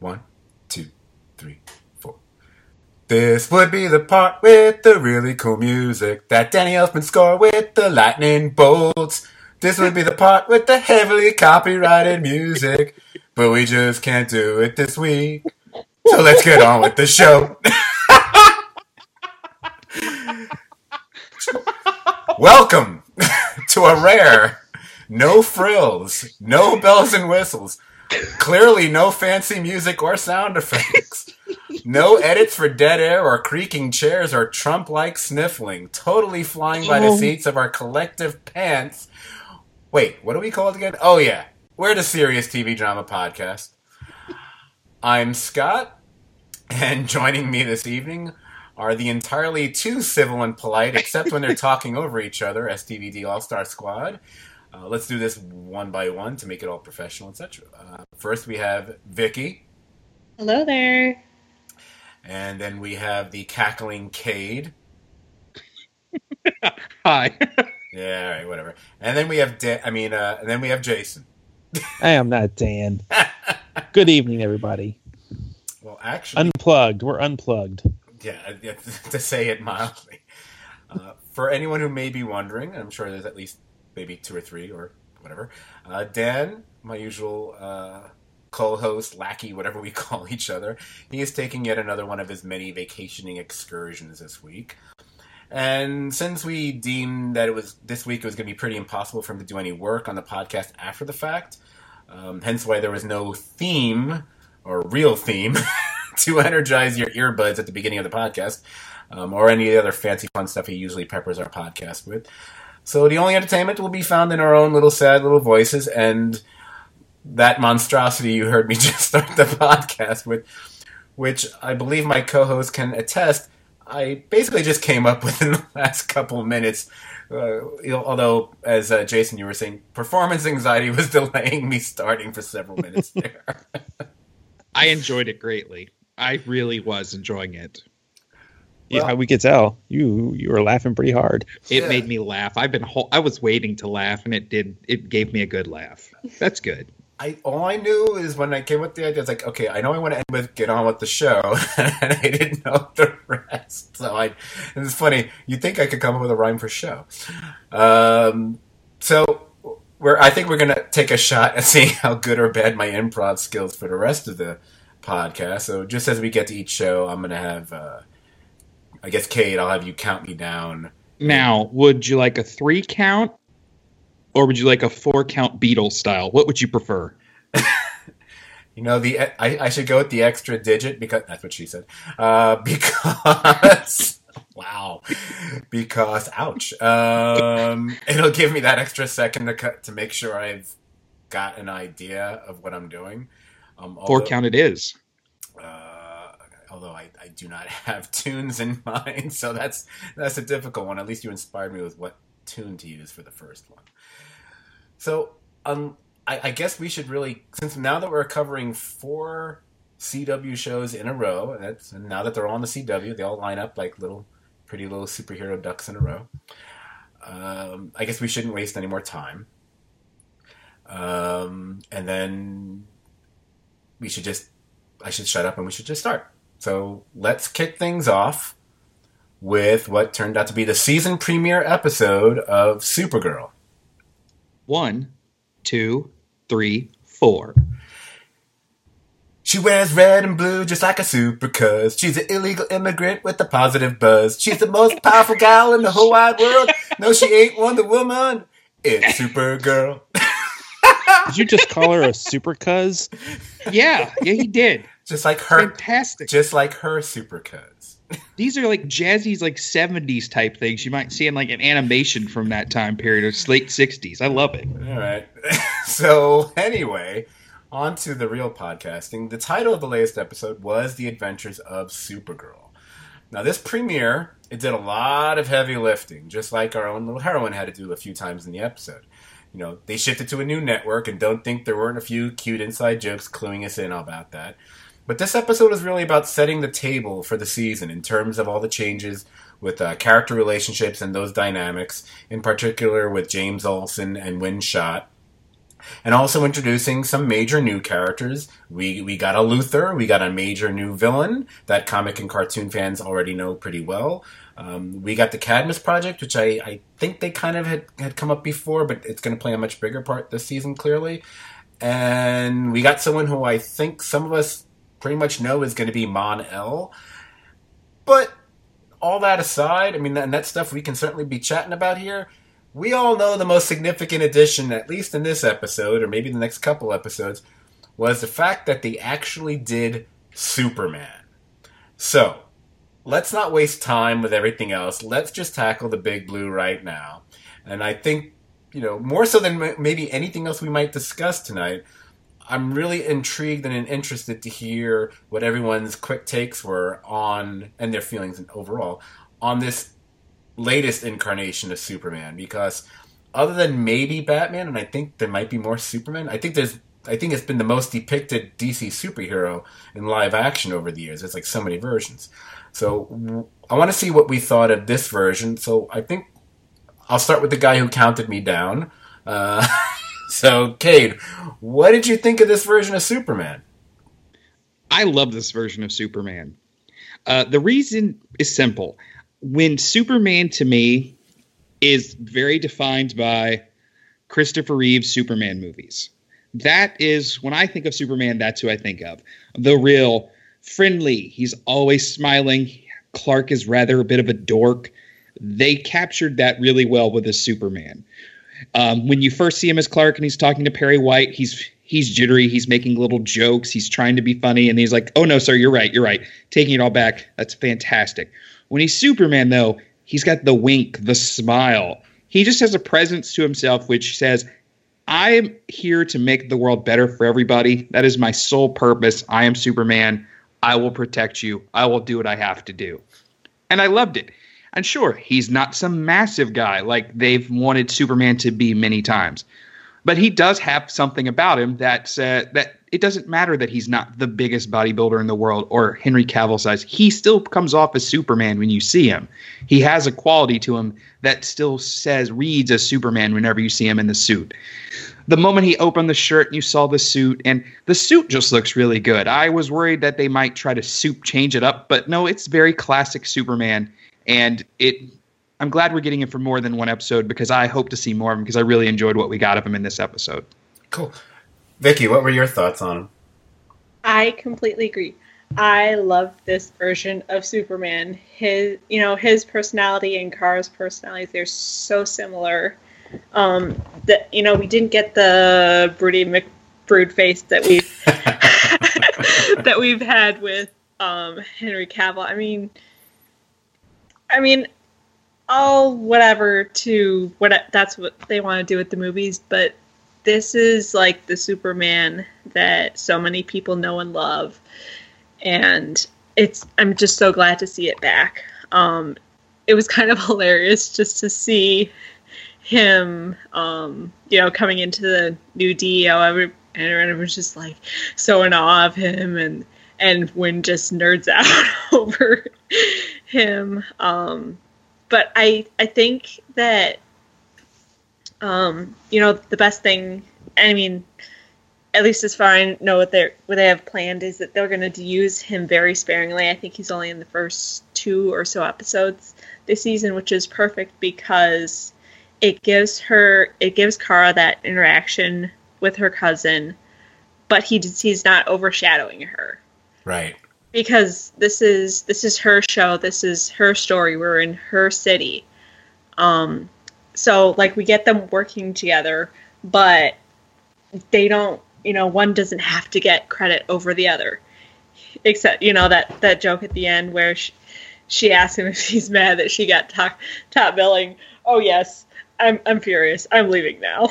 1, 2, 3, 4. This would be the part with the really cool music that Danny Elfman scored with the lightning bolts. This would be the part with the heavily copyrighted music, but we just can't do it this week. So let's get on with the show. Welcome to a rare, no frills, no bells and whistles, clearly no fancy music or sound effects, no edits for dead air or creaking chairs or Trump-like sniffling, totally flying by the seats of our collective pants. Wait, what do we call it again? Oh yeah, we're the Serious TV Drama Podcast. I'm Scott, and joining me this evening are the entirely too civil and polite, except when they're talking over each other, STVD All-Star Squad. Let's do this one by one to make it all professional, etc. First, we have Vicky. Hello there. And then we have the cackling Cade. Hi. Yeah, all right, whatever. And then we have and then we have Jason. I am not Dan. Good evening, everybody. Well, actually, unplugged. We're unplugged. Yeah, to say it mildly. For anyone who may be wondering, I'm sure there's at least maybe 2 or 3 or whatever. Dan, my usual co-host, lackey, whatever we call each other, he is taking yet another one of his many vacationing excursions this week. And since we deemed that this week it was going to be pretty impossible for him to do any work on the podcast after the fact, hence why there was no theme or real theme to energize your earbuds at the beginning of the podcast, or any of the other fancy fun stuff he usually peppers our podcast with. So the only entertainment will be found in our own little sad little voices and that monstrosity you heard me just start the podcast with, which I believe my co-host can attest, I basically just came up with in the last couple of minutes, although, as Jason, you were saying, performance anxiety was delaying me starting for several minutes there. I enjoyed it greatly. I really was enjoying it. Yeah, we could tell. You were laughing pretty hard. It made me laugh. I was waiting to laugh, and it gave me a good laugh. That's good. All I knew is when I came with the idea, I was like, okay, I know I want to end with get on with the show, and I didn't know the rest. So it's funny. You'd think I could come up with a rhyme for show. So I think we're going to take a shot at seeing how good or bad my improv skills for the rest of the podcast. So just as we get to each show, I'm going to have, I guess, Cade, I'll have you count me down. Now, would you like a 3 count? Or would you like a 4 count Beatles style? What would you prefer? You know, I should go with the extra digit because that's what she said. Because wow, because ouch. It'll give me that extra second to make sure I've got an idea of what I'm doing. 4 count it is. Although I do not have tunes in mind, so that's a difficult one. At least you inspired me with what tune to use for the first one. So, I guess we should really, since now that we're covering 4 CW shows in a row, and now that they're all on the CW, they all line up like pretty little superhero ducks in a row. I guess we shouldn't waste any more time. And then I should shut up and we should just start. So let's kick things off with what turned out to be the season premiere episode of Supergirl. 1, 2, 3, 4. She wears red and blue just like a super cuz. She's an illegal immigrant with a positive buzz. She's the most powerful gal in the whole wide world. No, she ain't Wonder Woman. It's Supergirl. Did you just call her a super cuz? Yeah, he did. Just like her. Fantastic. Just like her super cuz. These are like jazzy, like 70s type things you might see in like an animation from that time period, or late 60s. I love it. All right. So anyway, on to the real podcasting. The title of the latest episode was The Adventures of Supergirl. Now this premiere, it did a lot of heavy lifting, just like our own little heroine had to do a few times in the episode. You know, they shifted to a new network, and don't think there weren't a few cute inside jokes cluing us in about that. But this episode is really about setting the table for the season in terms of all the changes with character relationships and those dynamics, in particular with James Olsen and Wynn Schott. And also introducing some major new characters. We got a Luthor. We got a major new villain that comic and cartoon fans already know pretty well. We got the Cadmus Project, which I think they kind of had come up before, but it's going to play a much bigger part this season, clearly. And we got someone who I think some of us pretty much know is going to be Mon-El. But all that aside, I mean, and that stuff we can certainly be chatting about here. We all know the most significant addition, at least in this episode, or maybe the next couple episodes, was the fact that they actually did Superman. So, let's not waste time with everything else. Let's just tackle the Big Blue right now. And I think, more so than maybe anything else we might discuss tonight, I'm really intrigued and interested to hear what everyone's quick takes were on, and their feelings overall, on this latest incarnation of Superman. Because other than maybe Batman, and I think there might be more Superman, I think it's been the most depicted DC superhero in live action over the years. There's like so many versions. So I want to see what we thought of this version. So I think I'll start with the guy who counted me down. So, Cade, what did you think of this version of Superman? I love this version of Superman. The reason is simple. When Superman, to me, is very defined by Christopher Reeve's Superman movies. That is, when I think of Superman, that's who I think of. The real friendly. He's always smiling. Clark is rather a bit of a dork. They captured that really well with his Superman. When you first see him as Clark and he's talking to Perry White, he's jittery. He's making little jokes. He's trying to be funny. And he's like, oh, no, sir, you're right. Taking it all back. That's fantastic. When he's Superman, though, he's got the wink, the smile. He just has a presence to himself which says, I am here to make the world better for everybody. That is my sole purpose. I am Superman. I will protect you. I will do what I have to do. And I loved it. And sure, he's not some massive guy like they've wanted Superman to be many times. But he does have something about him that it doesn't matter that he's not the biggest bodybuilder in the world or Henry Cavill size. He still comes off as Superman when you see him. He has a quality to him that still reads as Superman whenever you see him in the suit. The moment he opened the shirt and you saw the suit, and the suit just looks really good. I was worried that they might try to change it up, but no, it's very classic Superman. And I'm glad we're getting it for more than one episode because I hope to see more of him because I really enjoyed what we got of him in this episode. Cool. Vicky, what were your thoughts on him? I completely agree. I love this version of Superman. His personality and Kara's personality, they're so similar. We didn't get the broody McBrood face that we've had with Henry Cavill. I mean, all whatever that's what they want to do with the movies, but this is like the Superman that so many people know and love, and I'm just so glad to see it back. It was kind of hilarious just to see him, coming into the new DEO, and everyone was just like so in awe of him, and Wynn just nerds out over him. But I think that, the best thing, at least as far as I know what they have planned, is that they're going to use him very sparingly. I think he's only in the first 2 or so episodes this season, which is perfect because it gives Kara that interaction with her cousin, but he's not overshadowing her. Right. Because this is her show, this is her story, we're in her city. So like we get them working together, but they don't, one doesn't have to get credit over the other. Except, that joke at the end where she asks him if he's mad that she got top billing. Oh yes, I'm furious. I'm leaving now.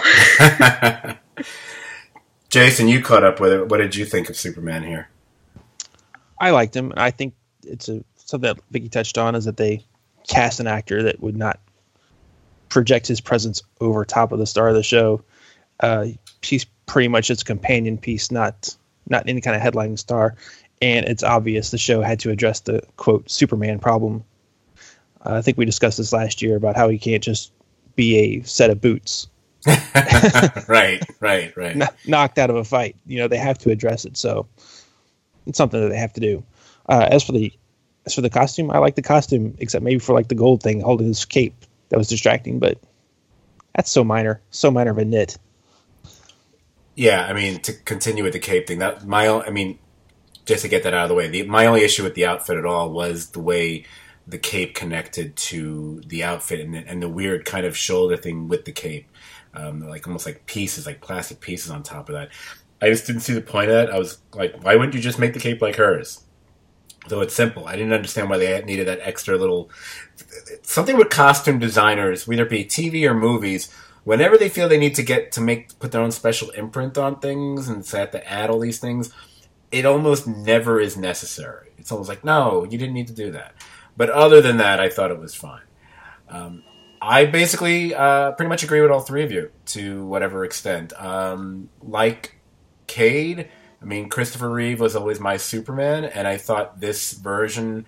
Jason, you caught up with it. What did you think of Superman here? I liked him. I think it's something that Vicky touched on is that they cast an actor that would not project his presence over top of the star of the show. He's pretty much its companion piece, not any kind of headlining star. And it's obvious the show had to address the, quote, Superman problem. I think we discussed this last year about how he can't just be a set of boots. right. knocked out of a fight. They have to address it. So it's something that they have to do. As for the costume, I like the costume, except maybe for like the gold thing holding his cape. That was distracting, but that's so minor of a nit. Yeah, I mean, to continue with the cape thing, just to get that out of the way, my only issue with the outfit at all was the way the cape connected to the outfit and the weird kind of shoulder thing with the cape, like almost like pieces, like plastic pieces on top of that. I just didn't see the point of that. I was like, why wouldn't you just make the cape like hers? Though it's simple. I didn't understand why they needed that extra little... Something with costume designers, whether it be TV or movies, whenever they feel they need to put their own special imprint on things and so they have to add all these things, it almost never is necessary. It's almost like, no, you didn't need to do that. But other than that, I thought it was fine. I basically pretty much agree with all three of you to whatever extent. Like Cade... I mean, Christopher Reeve was always my Superman, and I thought this version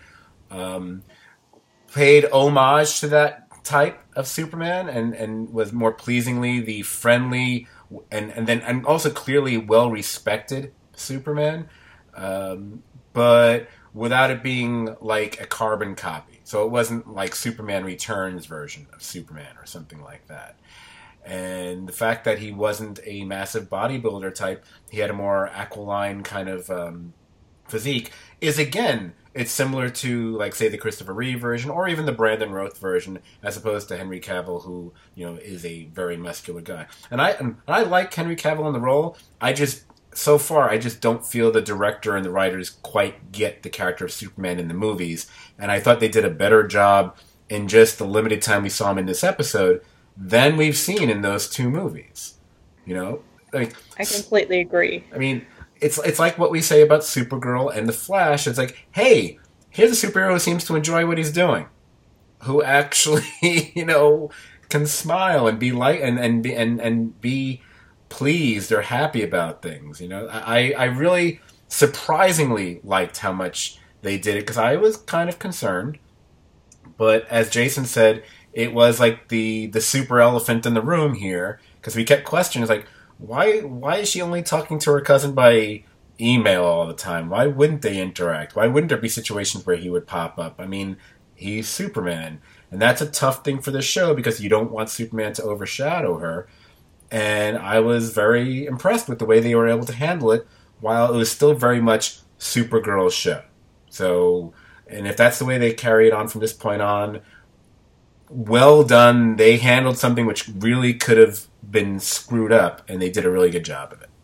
paid homage to that type of Superman and was more pleasingly the friendly and also clearly well-respected Superman, but without it being like a carbon copy. So it wasn't like Superman Returns version of Superman or something like that. And the fact that he wasn't a massive bodybuilder type, he had a more aquiline kind of physique, is again, it's similar to, like, say, the Christopher Reeve version, or even the Brandon Routh version, as opposed to Henry Cavill, who, is a very muscular guy. And I like Henry Cavill in the role. So far, I just don't feel the director and the writers quite get the character of Superman in the movies. And I thought they did a better job in just the limited time we saw him in this episode than we've seen in those two movies. I completely agree. I mean, it's like what we say about Supergirl and The Flash. It's like, hey, here's a superhero who seems to enjoy what he's doing, who actually, can smile and be light and be pleased or happy about things. I really surprisingly liked how much they did it, because I was kind of concerned. But as Jason said, it was like the super elephant in the room here, because we kept questioning, like, why is she only talking to her cousin by email all the time? Why wouldn't they interact? Why wouldn't there be situations where he would pop up? I mean, he's Superman, and that's a tough thing for the show because you don't want Superman to overshadow her. And I was very impressed with the way they were able to handle it, while it was still very much Supergirl's show. So, and if that's the way they carry it on from this point on, well done. They handled something which really could have been screwed up, and they did a really good job of it.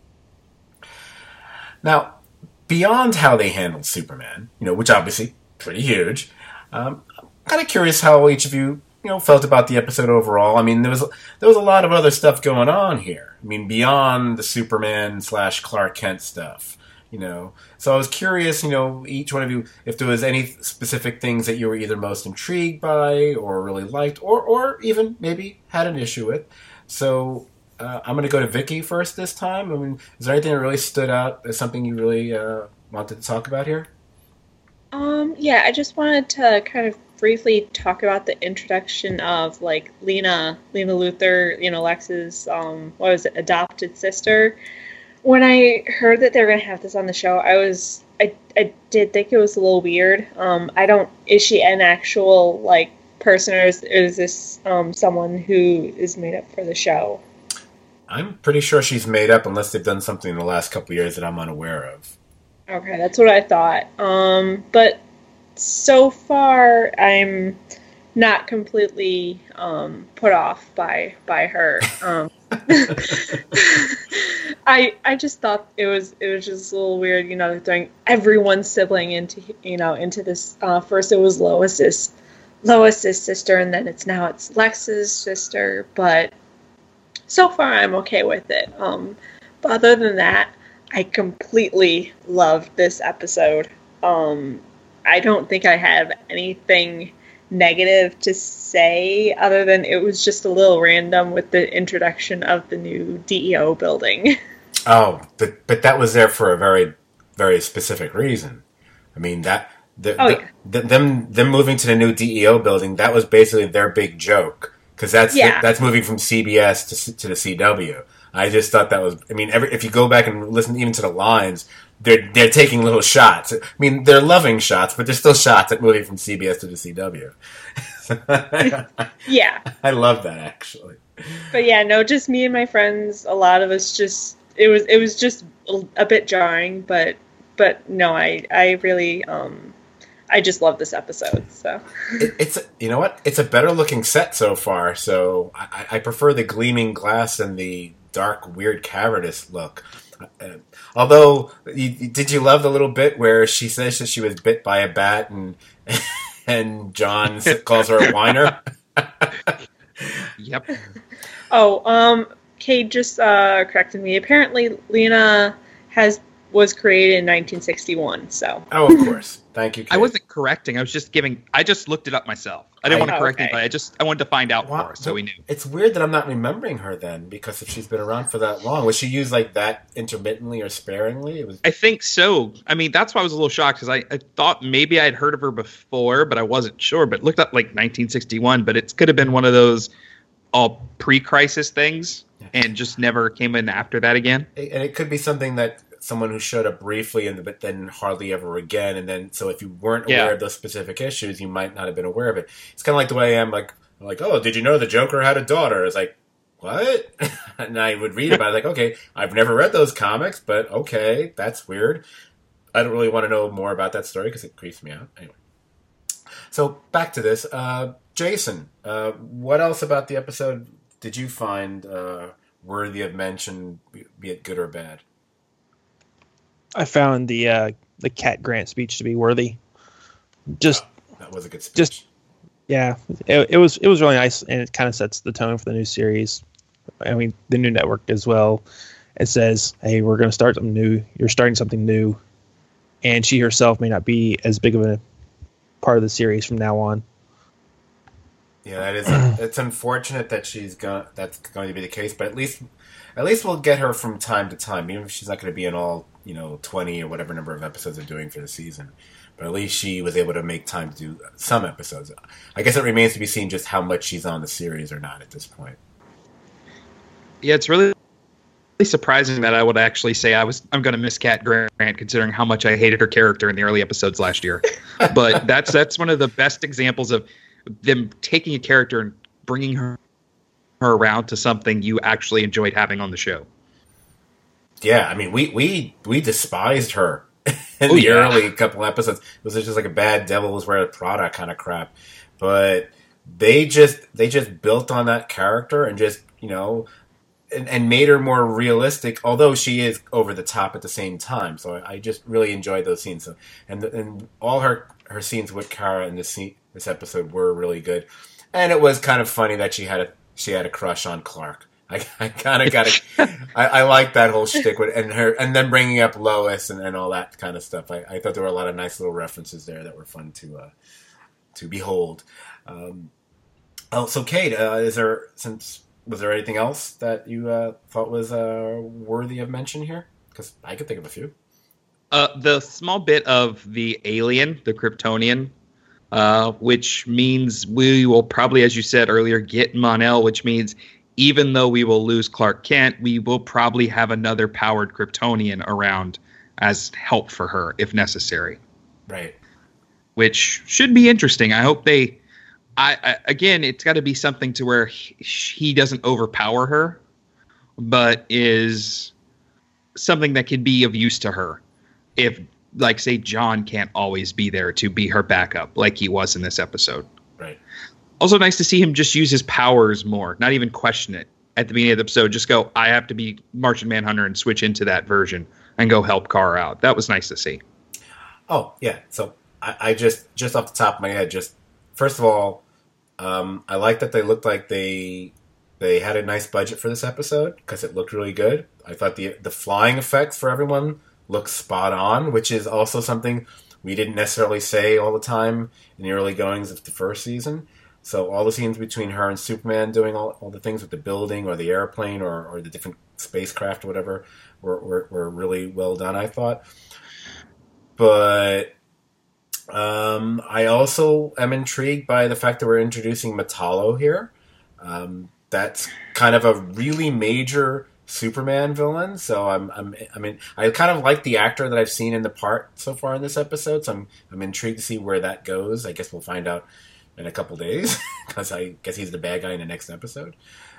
Now, beyond how they handled Superman, which obviously pretty huge, I'm kind of curious how each of you, felt about the episode overall. I mean, there was a lot of other stuff going on here. I mean, beyond the Superman / Clark Kent stuff. So I was curious, each one of you, if there was any specific things that you were either most intrigued by or really liked or even maybe had an issue with. So I'm going to go to Vicky first this time. I mean, is there anything that really stood out as something you really wanted to talk about here? Yeah, I just wanted to kind of briefly talk about the introduction of, like, Lena Luthor, Lex's, adopted sister. When I heard that they were going to have this on the show, I did think it was a little weird. Is she an actual, like, person, or is this someone who is made up for the show? I'm pretty sure she's made up, unless they've done something in the last couple of years that I'm unaware of. Okay, that's what I thought. But so far, I'm not completely put off by her. I just thought it was just a little weird, throwing everyone's sibling into this. First it was Lois's sister, and then it's Lex's sister. But so far I'm okay with it. But other than that, I completely loved this episode. I don't think I have anything negative to say other than it was just a little random with the introduction of the new DEO building. Oh, but that was there for a very, very specific reason. I mean, them moving to the new DEO building, that was basically their big joke because that's Yeah. that's moving from CBS to the CW. I just thought that was. I mean, if you go back and listen even to the lines, they're taking little shots. I mean, they're loving shots, but they're still shots at moving from CBS to the CW. Yeah. I love that actually. But yeah, no, just me and my friends. A lot of us just it was just a bit jarring, but no, I really I just love this episode. So It's you know what? It's a better looking set so far. So I prefer the gleaming glass and the dark, weird, cavernous look. Although, did you love the little bit where she says that she was bit by a bat and John calls her a whiner? Yep. oh, Kate just corrected me. Apparently, Lena was created in 1961. So Oh, of course. Thank you, Kate. I wasn't correcting. I just looked it up myself. I didn't want to correct okay. anybody. I wanted to find out Wow, for us so we knew. It's weird that I'm not remembering her then, because if she's been around for that long, was she used like that intermittently or sparingly? It was. I think so. I mean, that's why I was a little shocked because I thought maybe I'd heard of her before, but I wasn't sure. But looked up like 1961, but it could have been one of those all pre-crisis things and just never came in after that again. And it could be something that someone who showed up briefly but then hardly ever again, and then so if you weren't aware of those specific issues, you might not have been aware of it. It's kind of like the way I am, like, oh, did you know the Joker had a daughter? It's like, what? And I would read about it, like, okay, I've never read those comics, but okay, that's weird. I don't really want to know more about that story because it creeps me out. Anyway, so back to this. Jason, what else about the episode did you find worthy of mention, be it good or bad? I found the Cat Grant speech to be worthy. Just that was a good speech. Just yeah, it was really nice, and it kind of sets the tone for the new series. I mean, the new network as well. It says, "Hey, we're going to start something new. You're starting something new," and she herself may not be as big of a part of the series from now on. Yeah, that is. It's unfortunate that that's going to be the case, but at least we'll get her from time to time, even if she's not going to be in all 20 or whatever number of episodes they're doing for the season. But at least she was able to make time to do some episodes. I guess it remains to be seen just how much she's on the series or not at this point. Yeah, it's really surprising that I would actually say I'm going to miss Cat Grant, considering how much I hated her character in the early episodes last year. But that's one of the best examples of them taking a character and bringing her around to something you actually enjoyed having on the show. Yeah, I mean, we despised her in the early couple episodes. It was just like a bad Devil's Wear Prada kind of crap. But they just built on that character and just and made her more realistic. Although she is over the top at the same time, so I just really enjoyed those scenes. So, and all her scenes with Kara in this episode were really good. And it was kind of funny that she had a crush on Clark. I kind of got it. I like that whole shtick with and then bringing up Lois and all that kind of stuff. I thought there were a lot of nice little references there that were fun to behold. So Kate, was there anything else that you thought was worthy of mention here? Because I could think of a few. The small bit of the alien, the Kryptonian, which means we will probably, as you said earlier, get Mon-El, which means even though we will lose Clark Kent, we will probably have another powered Kryptonian around as help for her if necessary. Right. Which should be interesting. I hope they... again, it's got to be something to where he doesn't overpower her, but is something that can be of use to her. If, like, say, John can't always be there to be her backup like he was in this episode. Right. Also nice to see him just use his powers more, not even question it at the beginning of the episode. Just go, I have to be Martian Manhunter and switch into that version and go help Kara out. That was nice to see. Oh, yeah. So I just off the top of my head, first of all, I like that they looked like they had a nice budget for this episode because it looked really good. I thought the flying effects for everyone looked spot on, which is also something we didn't necessarily say all the time in the early goings of the first season. So all the scenes between her and Superman doing all the things with the building or the airplane or the different spacecraft or whatever were really well done, I thought. But I also am intrigued by the fact that we're introducing Metallo here. That's kind of a really major Superman villain. So I kind of like the actor that I've seen in the part so far in this episode. So I'm intrigued to see where that goes. I guess we'll find out in a couple days because I guess he's the bad guy in the next episode.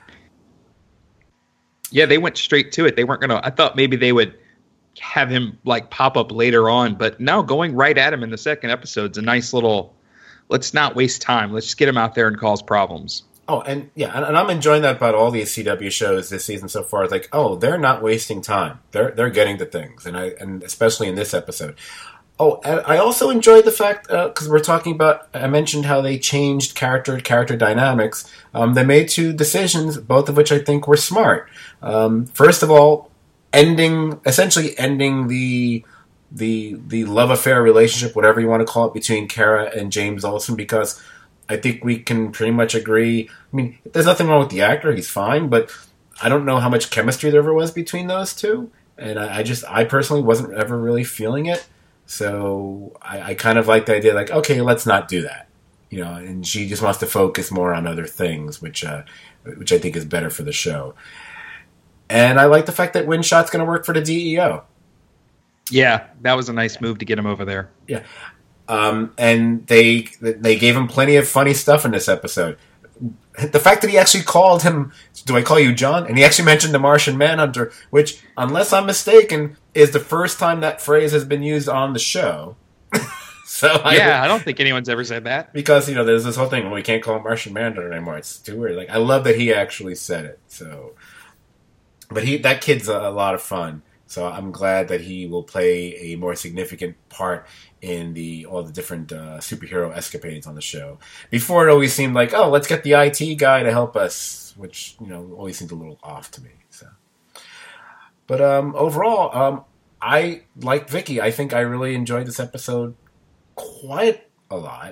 Yeah, they went straight to it. They weren't gonna. I thought maybe they would have him like pop up later on, but no, going right at him in the second episode's a nice little. Let's not waste time. Let's just get him out there and cause problems. Oh, and yeah, and I'm enjoying that about all these CW shows this season so far. It's like, oh, they're not wasting time. They're getting to things, and especially in this episode. Oh, and I also enjoyed the fact because we're talking about. I mentioned how they changed character dynamics. They made two decisions, both of which I think were smart. First of all, essentially ending the love affair relationship, whatever you want to call it, between Kara and James Olsen, because I think we can pretty much agree. I mean, there's nothing wrong with the actor; he's fine, but I don't know how much chemistry there ever was between those two, and I personally wasn't ever really feeling it. So I kind of like the idea, like, okay, let's not do that, And she just wants to focus more on other things, which I think is better for the show. And I like the fact that Windshot's going to work for the DEO. Yeah, that was a nice move to get him over there. Yeah. And they gave him plenty of funny stuff in this episode. The fact that he actually called him, do I call you John? And he actually mentioned the Martian Manhunter, which, unless I'm mistaken, is the first time that phrase has been used on the show. I don't think anyone's ever said that. Because, there's this whole thing, well, we can't call him Martian Manhunter anymore. It's too weird. Like, I love that he actually said it. So, but that kid's a lot of fun. So I'm glad that he will play a more significant part in all the different superhero escapades on the show. Before, it always seemed like, oh, let's get the IT guy to help us, which always seemed a little off to me. So, but overall, I like Vicky. I think I really enjoyed this episode quite a lot.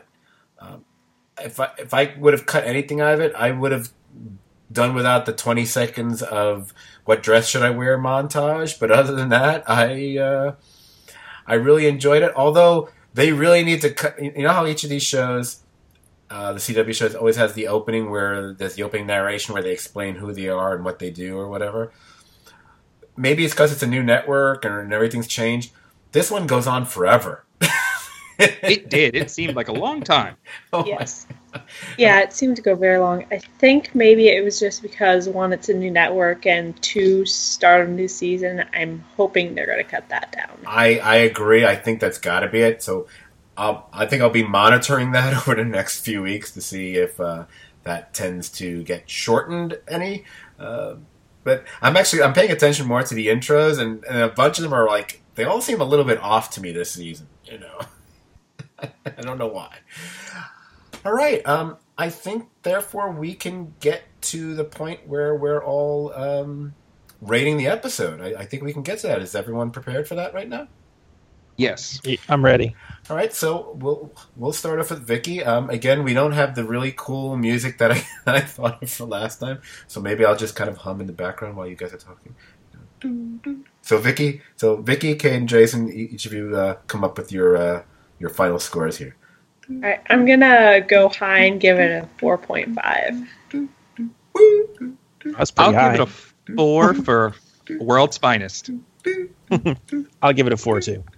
If I would have cut anything out of it, I would have done without the 20 seconds of what dress should I wear montage. But other than that, I really enjoyed it. Although they really need to cut. You know how each of these shows, the CW shows, always has the opening where there's the opening narration where they explain who they are and what they do or whatever. Maybe it's because it's a new network and everything's changed. This one goes on forever. It did. It seemed like a long time. Oh yes. Yeah, it seemed to go very long. I think maybe it was just because, one, it's a new network, and two, start a new season. I'm hoping they're going to cut that down. I agree. I think that's got to be it. So I think I'll be monitoring that over the next few weeks to see if that tends to get shortened any. But I'm paying attention more to the intros, and a bunch of them are like, they all seem a little bit off to me this season, I don't know why. All right. I think, therefore, we can get to the point where we're all rating the episode. I think we can get to that. Is everyone prepared for that right now? Yes. I'm ready. All right. So we'll start off with Vicky. Again, we don't have the really cool music that I thought of for last time, so maybe I'll just kind of hum in the background while you guys are talking. So Vicky, Kate, and Jason, each of you come up with your final scores here. All right, I'm going to go high and give it a 4.5. That's pretty high. I'll give it a 4 for World's Finest. I'll give it a 4 too.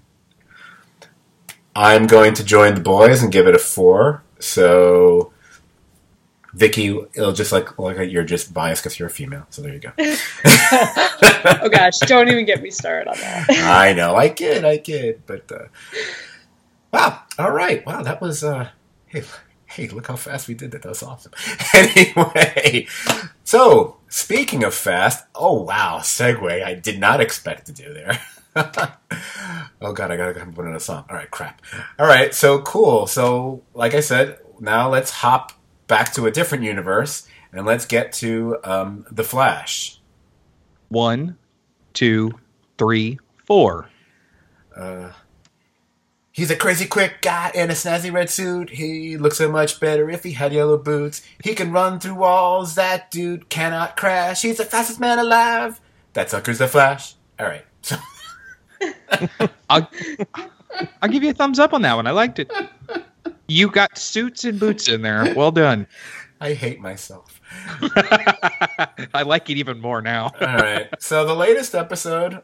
I'm going to join the boys and give it a 4. So, Vicky, it'll just like you're just biased because you're a female. So there you go. Oh gosh, don't even get me started on that. I know, I kid, but wow, all right, wow, that was hey, look how fast we did that. That was awesome. Anyway, so speaking of fast, oh wow, segue I did not expect to do there. Oh god, I gotta put in a song. All right, crap. All right, so cool. So like I said, now let's hop back to a different universe and let's get to The Flash. 1, 2, 3, 4. He's a crazy quick guy in a snazzy red suit. He looks so much better if he had yellow boots. He can run through walls. That dude cannot crash. He's the fastest man alive. That sucker's The Flash. All right. So I'll give you a thumbs up on that one. I liked it. You got suits and boots in there. Well done. I hate myself. I like it even more now. All right. So the latest episode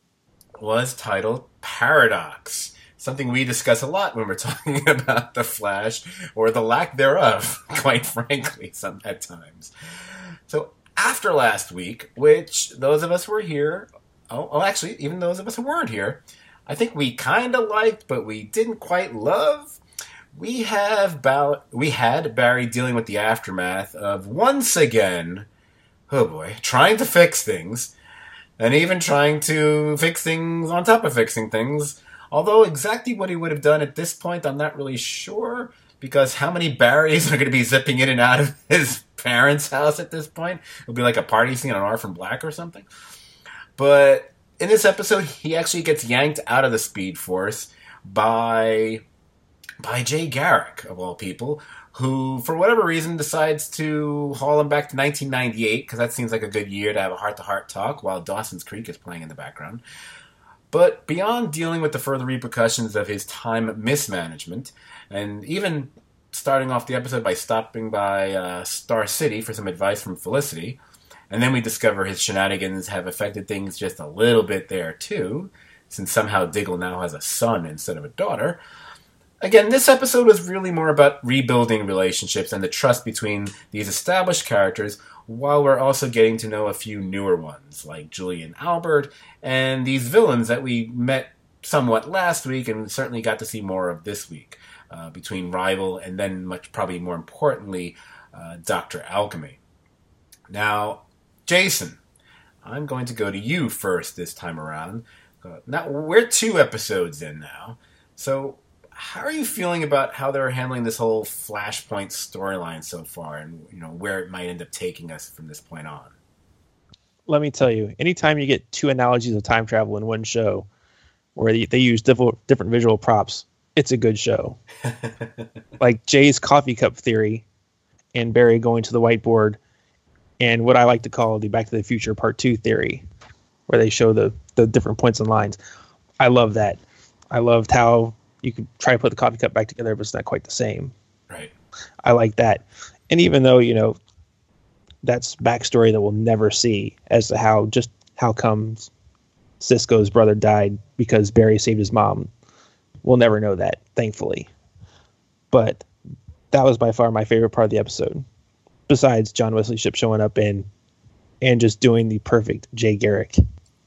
was titled Paradox. Something we discuss a lot when we're talking about The Flash, or the lack thereof, quite frankly, at times. So after last week, which those of us who were here, actually, even those of us who weren't here, I think we kind of liked, but we didn't quite love. We had Barry dealing with the aftermath of, once again, oh boy, trying to fix things, and even trying to fix things on top of fixing things. Although exactly what he would have done at this point, I'm not really sure, because how many Barrys are going to be zipping in and out of his parents' house at this point? It'll be like a party scene on Orphan Black or something. But in this episode, he actually gets yanked out of the Speed Force by Jay Garrick, of all people, who, for whatever reason, decides to haul him back to 1998, because that seems like a good year to have a heart-to-heart talk while Dawson's Creek is playing in the background. But beyond dealing with the further repercussions of his time mismanagement, and even starting off the episode by stopping by Star City for some advice from Felicity, and then we discover his shenanigans have affected things just a little bit there too, since somehow Diggle now has a son instead of a daughter. Again, this episode was really more about rebuilding relationships and the trust between these established characters, while we're also getting to know a few newer ones, like Julian Albert, and these villains that we met somewhat last week and certainly got to see more of this week, between Rival and then, probably more importantly, Dr. Alchemy. Now, Jason, I'm going to go to you first this time around. Now, we're 2 episodes in now, so how are you feeling about how they're handling this whole Flashpoint storyline so far, and where it might end up taking us from this point on? Let me tell you, anytime you get 2 analogies of time travel in one show, where they use different visual props, it's a good show. Like Jay's coffee cup theory, and Barry going to the whiteboard, and what I like to call the Back to the Future Part 2 theory, where they show the different points and lines. I love that. I loved how you could try to put the coffee cup back together, but it's not quite the same. Right. I like that. And even though, that's backstory that we'll never see as to how comes Cisco's brother died because Barry saved his mom. We'll never know that, thankfully. But that was by far my favorite part of the episode. Besides John Wesley Shipp showing up and just doing the perfect Jay Garrick.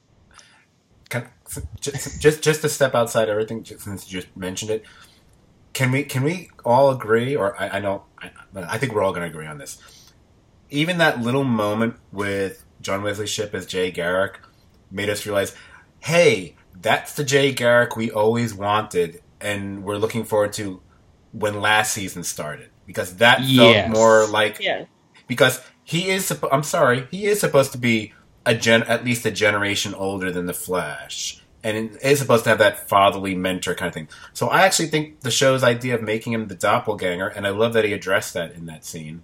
Just to step outside everything, since you just mentioned it, can we all agree, or I think we're all going to agree on this, even that little moment with John Wesley Shipp as Jay Garrick made us realize, hey, that's the Jay Garrick we always wanted and we're looking forward to when last season started, because that felt more like, because he is supposed to be at least a generation older than the Flash, and it is supposed to have that fatherly mentor kind of thing. So I actually think the show's idea of making him the doppelganger, and I love that he addressed that in that scene,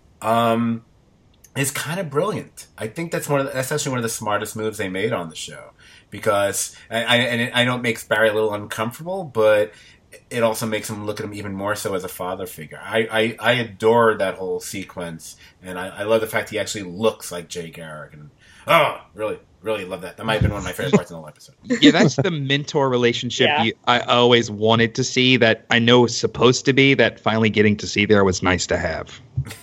is kind of brilliant. I think that's actually one of the smartest moves they made on the show, because I know it makes Barry a little uncomfortable, but it also makes him look at him even more so as a father figure. I adore that whole sequence, and I love the fact he actually looks like Jay Garrick, and really, really love that. That might have been one of my favorite parts in the whole episode. Yeah, that's the mentor relationship I always wanted to see, that I know is supposed to be, that finally getting to see there was nice to have.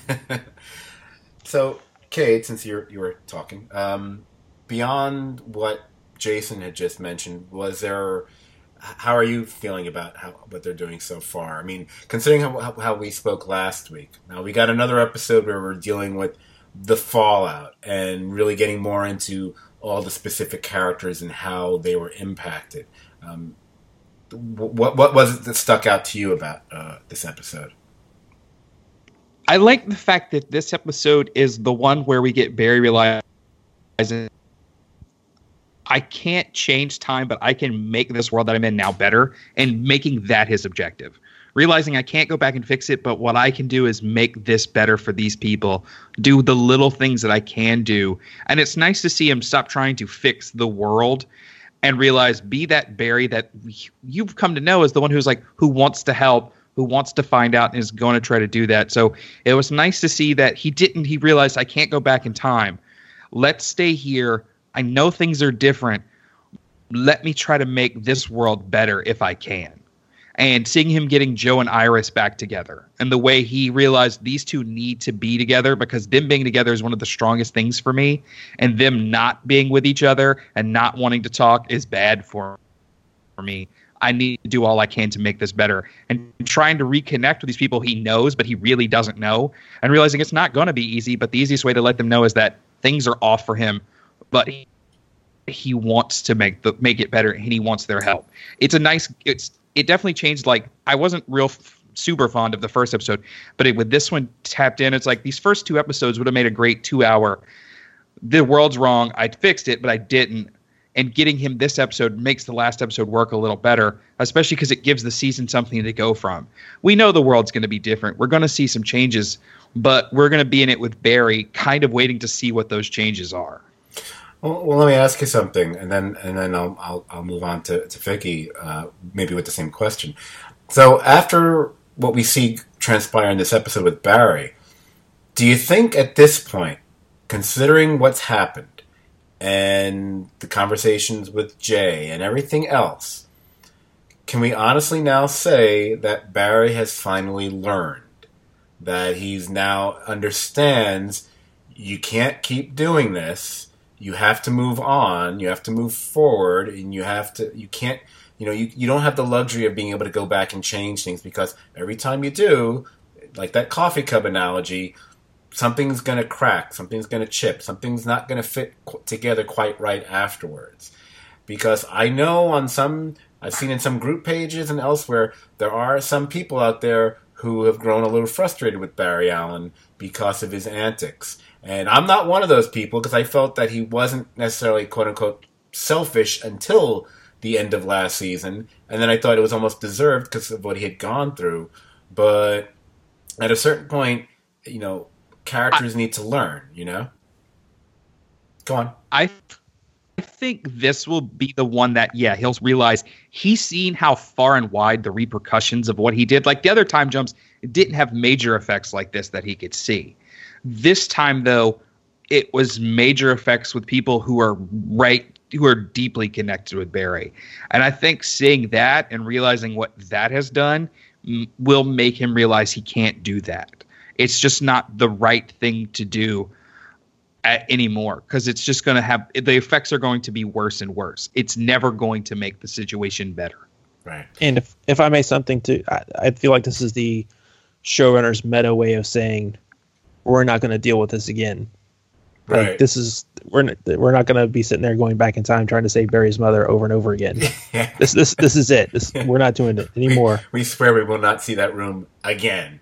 So, Kate, since you were talking, beyond what Jason had just mentioned, how are you feeling about what they're doing so far? I mean, considering how we spoke last week, now we got another episode where we're dealing with the fallout and really getting more into all the specific characters and how they were impacted. What was it that stuck out to you about this episode? I like the fact that this episode is the one where we get Barry realizing I can't change time, but I can make this world that I'm in now better, and making that his objective. Realizing I can't go back and fix it, but what I can do is make this better for these people, do the little things that I can do. And it's nice to see him stop trying to fix the world and realize, be that Barry that you've come to know as the one who's like, who wants to help, who wants to find out and is going to try to do that. So it was nice to see that he realized I can't go back in time. Let's stay here. I know things are different. Let me try to make this world better if I can. And seeing him getting Joe and Iris back together and the way he realized these two need to be together because them being together is one of the strongest things for me. And them not being with each other and not wanting to talk is bad for me. I need to do all I can to make this better. And trying to reconnect with these people he knows, but he really doesn't know. And realizing it's not going to be easy, but the easiest way to let them know is that things are off for him. But he wants to make it better and he wants their help. It definitely changed. Like, I wasn't super fond of the first episode, but with this one tapped in, it's like these first 2 episodes would have made a great 2-hour. The world's wrong. I fixed it, but I didn't. And getting him this episode makes the last episode work a little better, especially because it gives the season something to go from. We know the world's going to be different. We're going to see some changes, but we're going to be in it with Barry, kind of waiting to see what those changes are. Well, let me ask you something, and then I'll move on to Vicky, maybe with the same question. So after what we see transpire in this episode with Barry, do you think at this point, considering what's happened and the conversations with Jay and everything else, can we honestly now say that Barry has finally learned, that he's now understands you can't keep doing this? You have to move on, you have to move forward, and you don't have the luxury of being able to go back and change things because every time you do, like that coffee cup analogy, something's going to crack, something's going to chip, something's not going to fit together quite right afterwards. Because I know I've seen in some group pages and elsewhere, there are some people out there who have grown a little frustrated with Barry Allen because of his antics. And I'm not one of those people because I felt that he wasn't necessarily, quote-unquote, selfish until the end of last season. And then I thought it was almost deserved because of what he had gone through. But at a certain point, characters need to learn, Go on. I think this will be the one that, he'll realize he's seen how far and wide the repercussions of what he did. Like the other time jumps didn't have major effects like this that he could see. This time, though, it was major effects with people who are deeply connected with Barry. And I think seeing that and realizing what that has done will make him realize he can't do that. It's just not the right thing to do anymore because it's just going to have the effects are going to be worse and worse. It's never going to make the situation better. Right. And if I may something to, I feel like this is the showrunner's meta way of saying, we're not going to deal with this again. Right. Like, we're not going to be sitting there going back in time trying to save Barry's mother over and over again. Yeah. This is it. We're not doing it anymore. We swear we will not see that room again.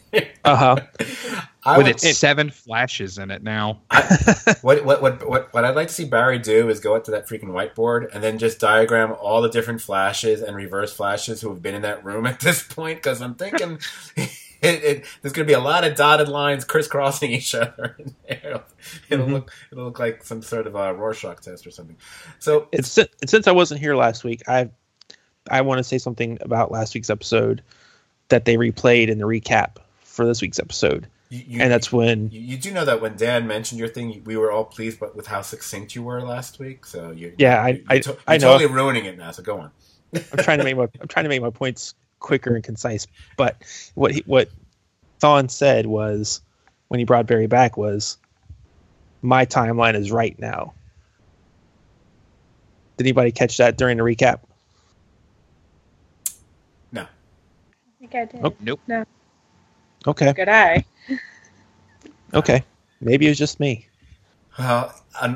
With its 7 flashes in it now. What I'd like to see Barry do is go up to that freaking whiteboard and then just diagram all the different flashes and reverse flashes who have been in that room at this point. Because I'm thinking there's going to be a lot of dotted lines crisscrossing each other. It'll look like some sort of a Rorschach test or something. So since I wasn't here last week, I want to say something about last week's episode that they replayed in the recap for this week's episode. And that's when you do know that when Dan mentioned your thing, we were all pleased with how succinct you were last week. So you're totally ruining it now. So go on. I'm trying to make my points quicker and concise. But what Thawne said was when he brought Barry back was, my timeline is right now. Did anybody catch that during the recap? No. I think I did. Oh, nope. No. Okay. Good eye. Okay. Maybe it was just me. Well,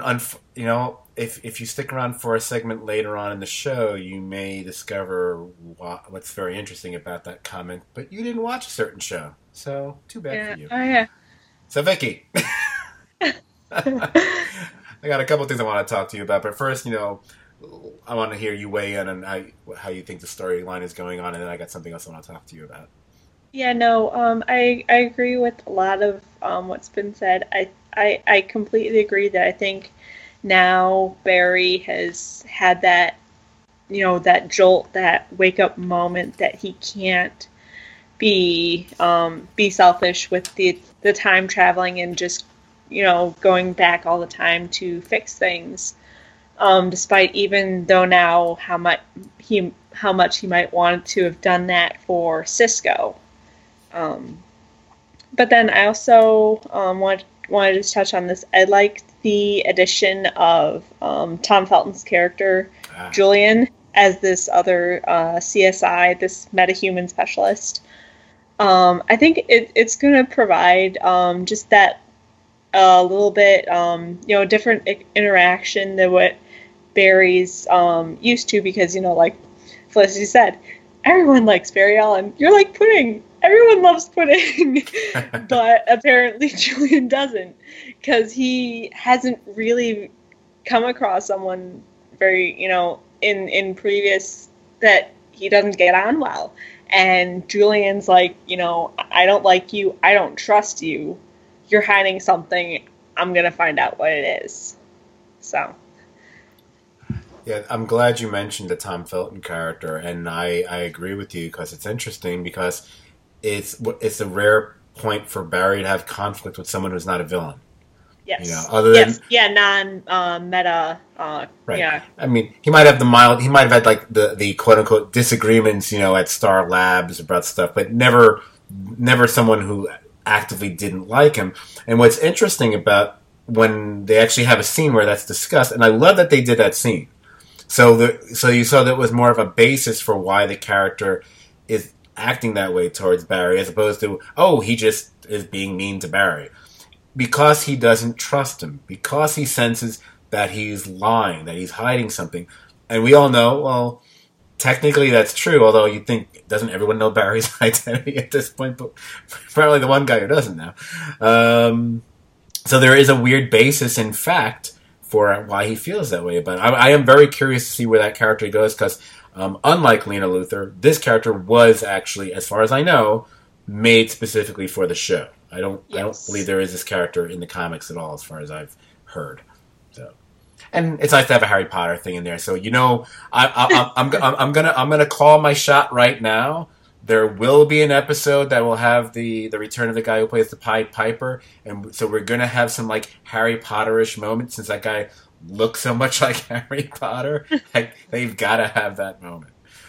if you stick around for a segment later on in the show, you may discover what's very interesting about that comment. But you didn't watch a certain show, so too bad for you. Oh yeah. So Vicky, I got a couple of things I want to talk to you about. But first, I want to hear you weigh in on how you think the storyline is going on, and then I got something else I want to talk to you about. Yeah, no, I agree with a lot of what's been said. I completely agree that I think now Barry has had that, that jolt, that wake up moment that he can't be selfish with the time traveling and just, going back all the time to fix things. Despite even though now how much he might want to have done that for Cisco. But then I also wanted to touch on this. I liked the addition of Tom Felton's character, Julian, as this other CSI, this metahuman specialist. I think it's going to provide just that a little bit, different interaction than what Barry's used to, because, like Felicity said, everyone likes Barry Allen. You're like pudding. Everyone loves pudding. But apparently Julian doesn't, because he hasn't really come across someone very, in previous that he doesn't get on well. And Julian's like, I don't like you. I don't trust you. You're hiding something. I'm going to find out what it is. So. Yeah, I'm glad you mentioned the Tom Felton character, and I agree with you, because it's interesting, because it's a rare point for Barry to have conflict with someone who's not a villain. Yes. Other than non-meta. Right. Yeah. I mean, he might have had like the quote unquote disagreements, at Star Labs about stuff, but never someone who actively didn't like him. And what's interesting about when they actually have a scene where that's discussed, and I love that they did that scene. So you saw that it was more of a basis for why the character is acting that way towards Barry, as opposed to, he just is being mean to Barry. Because he doesn't trust him. Because he senses that he's lying, that he's hiding something. And we all know, well, technically that's true, although you think, doesn't everyone know Barry's identity at this point? But probably the one guy who doesn't now. So there is a weird basis, in fact, for why he feels that way. But I am very curious to see where that character goes, because unlike Lena Luthor, this character was actually, as far as I know, made specifically for the show. I don't believe there is this character in the comics at all, as far as I've heard. So, and it's nice to have a Harry Potter thing in there. So I'm gonna call my shot right now. There will be an episode that will have the return of the guy who plays the Pied Piper, and so we're gonna have some like Harry Potter-ish moments, since that guy looks so much like Harry Potter. Like, they've got to have that moment.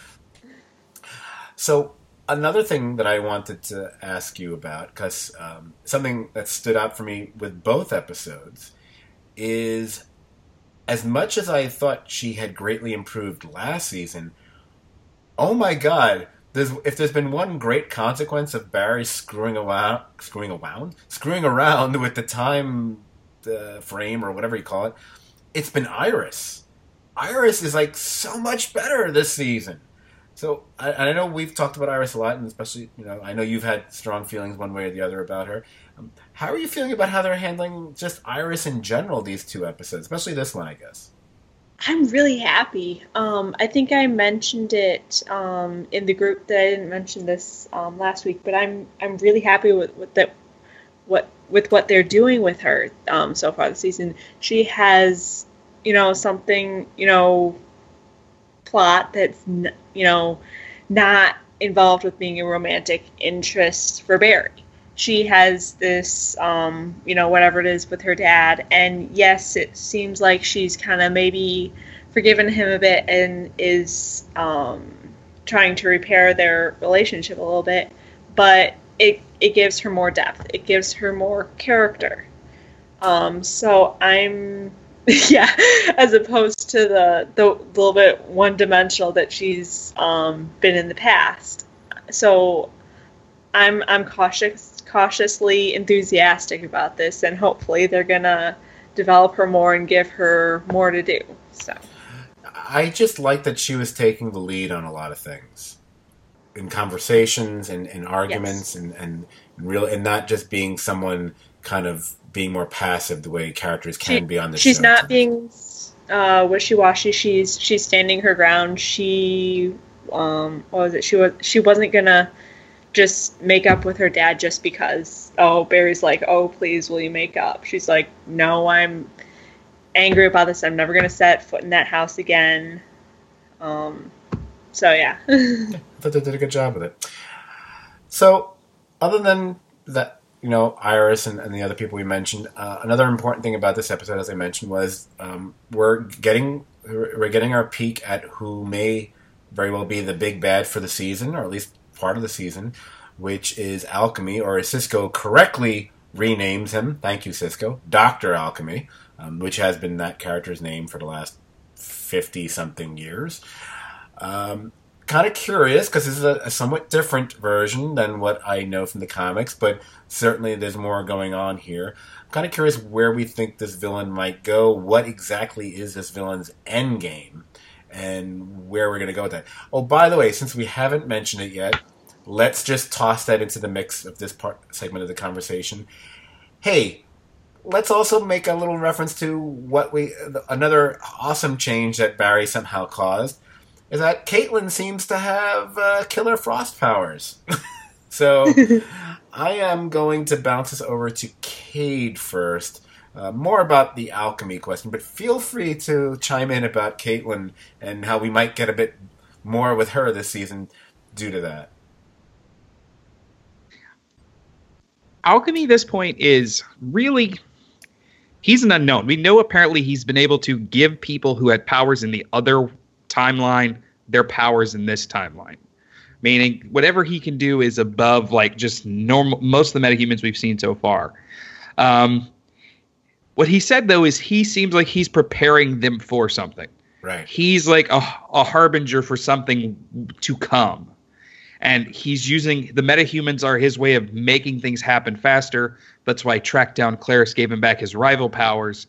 So another thing that I wanted to ask you about, because something that stood out for me with both episodes is, as much as I thought she had greatly improved last season, oh my God, if there's been one great consequence of Barry screwing around with the time frame, or whatever you call it, it's been Iris. Iris is like so much better this season. So I know we've talked about Iris a lot, and especially, I know you've had strong feelings one way or the other about her. How are you feeling about how they're handling just Iris in general, these two episodes, especially this one, I guess? I'm really happy. I think I mentioned it in the group that I didn't mention this last week, but I'm really happy with what they're doing with her so far this season. She has, something, plot that's not involved with being a romantic interest for Barry. She has this whatever it is with her dad, and yes, it seems like she's kind of maybe forgiven him a bit and is trying to repair their relationship a little bit, but it gives her more depth, it gives her more character. So I'm as opposed to the little bit one-dimensional that she's been in the past. So I'm cautiously enthusiastic about this, and hopefully they're gonna develop her more and give her more to do. So I just like that she was taking the lead on a lot of things, in conversations and arguments, yes. and not just being someone kind of being more passive the way characters can be on the show. She's not being wishy-washy. She's standing her ground. She she wasn't gonna just make up with her dad just because Barry's like, please will you make up. She's like, no, I'm angry about this. I'm never gonna set foot in that house again. So yeah. I thought they did a good job with it. So, other than that, Iris and the other people we mentioned, another important thing about this episode, as I mentioned, was we're getting our peek at who may very well be the big bad for the season, or at least part of the season, which is Alchemy, or as Cisco correctly renames him, thank you, Cisco, Dr. Alchemy, which has been that character's name for the last 50-something years. Kind of curious, because this is a somewhat different version than what I know from the comics, but certainly there's more going on here. I'm kind of curious where we think this villain might go, what exactly is this villain's end game, and where we're going to go with that. Oh, by the way, since we haven't mentioned it yet, let's just toss that into the mix of this segment of the conversation. Hey, let's also make a little reference to another awesome change that Barry somehow caused, is that Caitlin seems to have killer frost powers. So I am going to bounce this over to Cade first. More about the alchemy question, but feel free to chime in about Caitlin and how we might get a bit more with her this season due to that. Alchemy at this point is really... he's an unknown. We know apparently he's been able to give people who had powers in the other timeline their powers in this timeline. Meaning whatever he can do is above like just normal most of the metahumans we've seen so far. What he said though is he seems like he's preparing them for something. Right. He's like a harbinger for something to come. And he's using the metahumans are his way of making things happen faster. That's why I tracked down Claris, gave him back his rival powers.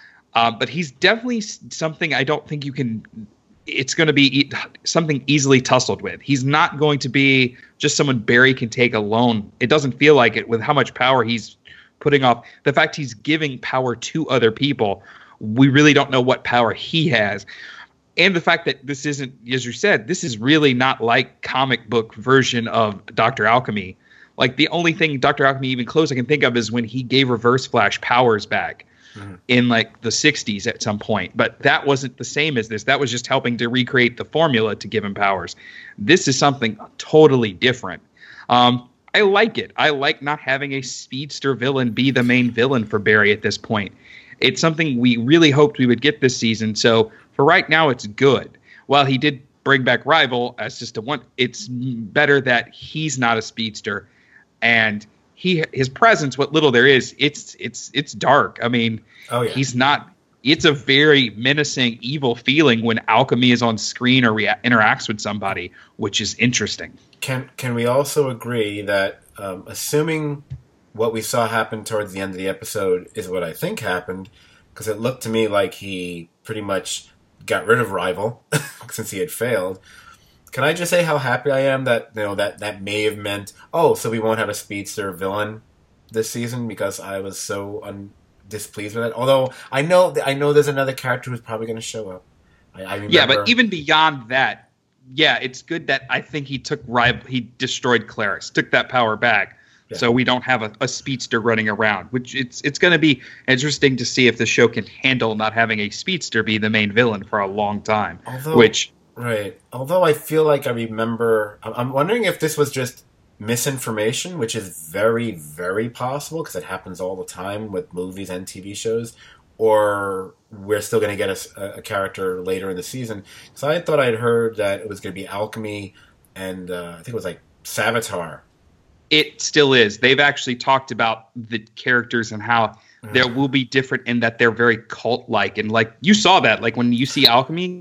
But he's definitely something I don't think you can... it's going to be something easily tussled with. He's not going to be just someone Barry can take alone. It doesn't feel like it with how much power he's putting off. The fact he's giving power to other people, we really don't know what power he has. And the fact that this isn't, as you said, this is really not like comic book version of Dr. Alchemy. Like the only thing Dr. Alchemy even close I can think of is when he gave Reverse Flash powers back. In like the 60s at some point, but that wasn't the same as this. That was just helping to recreate the formula to give him powers. This is something totally different. I like it. I like not having a speedster villain be the main villain for Barry at this point. It's something we really hoped we would get this season. So for right now, it's good. While he did bring back Rival as just a one, it's better that he's not a speedster and his presence, what little there is, it's dark. I mean, He's not. It's a very menacing, evil feeling when Alchemy is on screen or interacts with somebody, which is interesting. Can we also agree that, assuming what we saw happen towards the end of the episode is what I think happened, because it looked to me like he pretty much got rid of Rival since he had failed. Can I just say how happy I am that that may have meant, so we won't have a speedster villain this season, because I was so displeased with it. Although I know there's another character who's probably going to show up. I remember. Yeah, but even beyond that, it's good that I think he destroyed Claris, took that power back, so we don't have a speedster running around. Which it's going to be interesting to see if the show can handle not having a speedster be the main villain for a long time. Right. Although I feel like I remember... I'm wondering if this was just misinformation, which is very, very possible, because it happens all the time with movies and TV shows, or we're still going to get a character later in the season. So I thought I'd heard that it was going to be Alchemy and I think it was like Savitar. It still is. They've actually talked about the characters and how there will be different in that they're very cult-like. And like you saw that, like when you see Alchemy...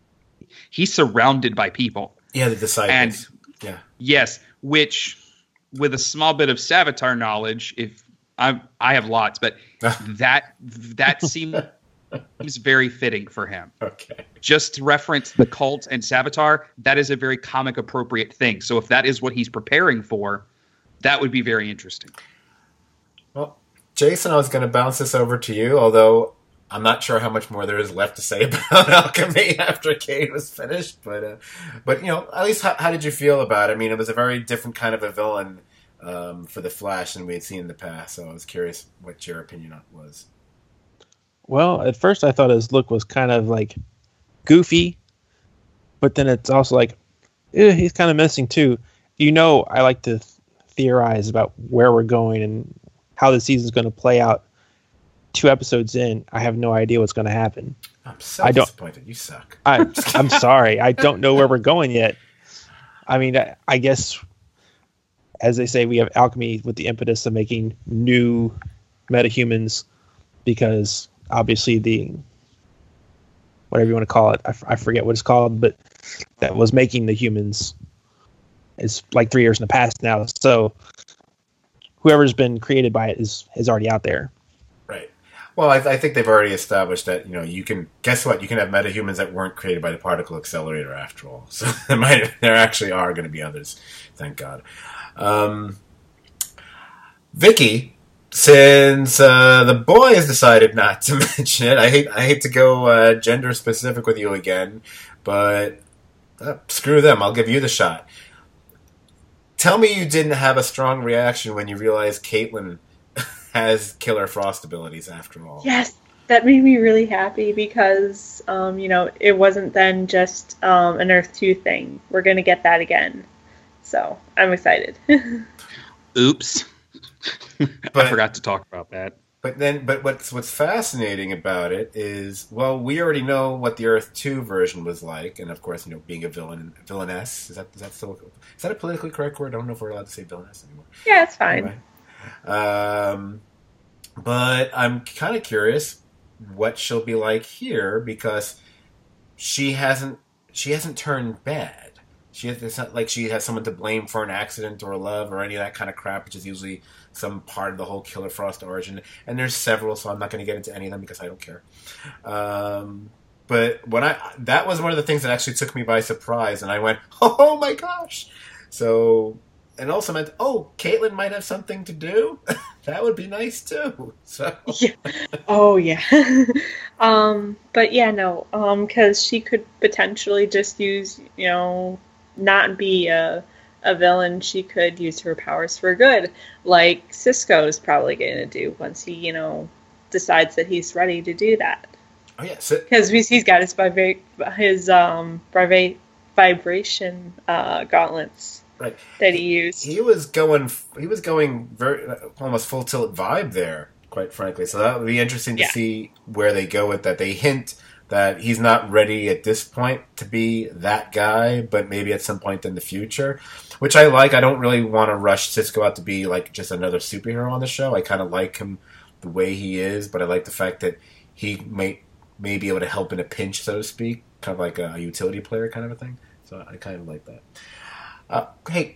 he's surrounded by people. Yeah, the disciples. And yes, which with a small bit of Savitar knowledge, if I have lots, but that seems very fitting for him. Okay. Just to reference the cult and Savitar, that is a very comic appropriate thing. So if that is what he's preparing for, that would be very interesting. Well, Jason, I was going to bounce this over to you, although I'm not sure how much more there is left to say about Alchemy after Cade was finished, but at least how did you feel about it? I mean, it was a very different kind of a villain for the Flash than we had seen in the past, so I was curious what your opinion was. Well, at first I thought his look was kind of like goofy, but then it's also like, he's kind of menacing too. I like to theorize about where we're going and how the season's going to play out. 2 episodes in, I have no idea what's going to happen. I'm so disappointed. You suck. I'm sorry. I don't know where we're going yet. I mean, I guess, as they say, we have alchemy with the impetus of making new metahumans, because obviously the, whatever you want to call it, I forget what it's called, but that was making the humans is like 3 years in the past now. So whoever's been created by it is already out there. Right. Well, I think they've already established that, you can, guess what? You can have metahumans that weren't created by the particle accelerator after all. So there actually are going to be others. Thank God. Vicky, since the boy has decided not to mention it, I hate to go gender specific with you again, but screw them. I'll give you the shot. Tell me you didn't have a strong reaction when you realized Caitlin has Killer Frost abilities after all. Yes, that made me really happy because, it wasn't then just an Earth 2 thing. We're going to get that again. So I'm excited. Oops. I forgot to talk about that. But what's fascinating about it is, well, we already know what the Earth 2 version was like, and of course, being a villainess, is that a politically correct word? I don't know if we're allowed to say villainess anymore. Yeah, it's fine. Anyway. But I'm kind of curious what she'll be like here, because she hasn't turned bad. It's not like she has someone to blame for an accident or love or any of that kind of crap, which is usually some part of the whole Killer Frost origin. And there's several, so I'm not going to get into any of them because I don't care. But that was one of the things that actually took me by surprise, and I went, oh my gosh! So, and also meant, Caitlin might have something to do. That would be nice too. So, yeah. Oh yeah. But yeah, no. Because she could potentially just use, not be a villain. She could use her powers for good, like Cisco is probably going to do once he, decides that he's ready to do that. Oh yeah, because he's got his vibration gauntlets. Right. That he used. He was going very almost full tilt vibe there, quite frankly. So that would be interesting to see where they go with that. They hint that he's not ready at this point to be that guy, but maybe at some point in the future, which I like. I don't really want to rush Cisco out to be like just another superhero on the show. I kind of like him the way he is, but I like the fact that he may be able to help in a pinch, so to speak, kind of like a utility player kind of a thing. So I kind of like that. Hey,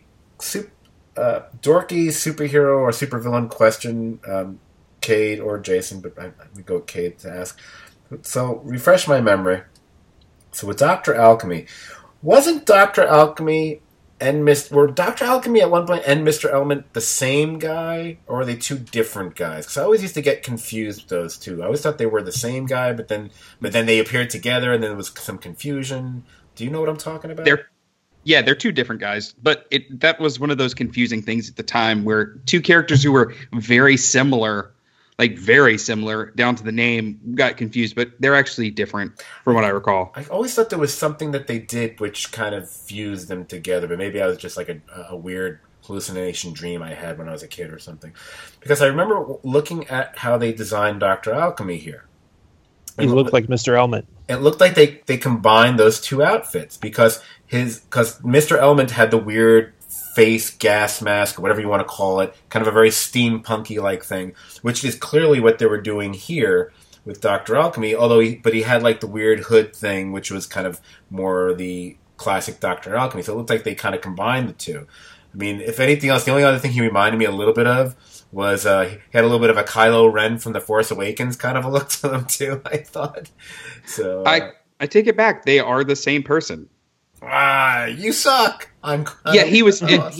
dorky superhero or supervillain question, Cade or Jason, but we go with Cade to ask. So, refresh my memory. So, with Dr. Alchemy, wasn't Dr. Alchemy were Dr. Alchemy at one point and Mr. Element the same guy, or are they two different guys? Because I always used to get confused with those two. I always thought they were the same guy, but then they appeared together, and then there was some confusion. Do you know what I'm talking about? They're two different guys, but that was one of those confusing things at the time where two characters who were very similar down to the name got confused, but they're actually different from what I recall. I always thought there was something that they did which kind of fused them together, but maybe I was just like a weird hallucination dream I had when I was a kid or something. Because I remember looking at how they designed Dr. Alchemy here. He looked like Mr. Element. It looked like they combined those two outfits because Mr. Element had the weird face gas mask, or whatever you want to call it, kind of a very steampunky like thing, which is clearly what they were doing here with Dr. Alchemy. But he had like the weird hood thing, which was kind of more the classic Dr. Alchemy. So it looked like they kind of combined the two. I mean, if anything else, the only other thing he reminded me a little bit of was he had a little bit of a Kylo Ren from The Force Awakens kind of a look to him too, I thought. So I take it back. They are the same person. You suck. He was.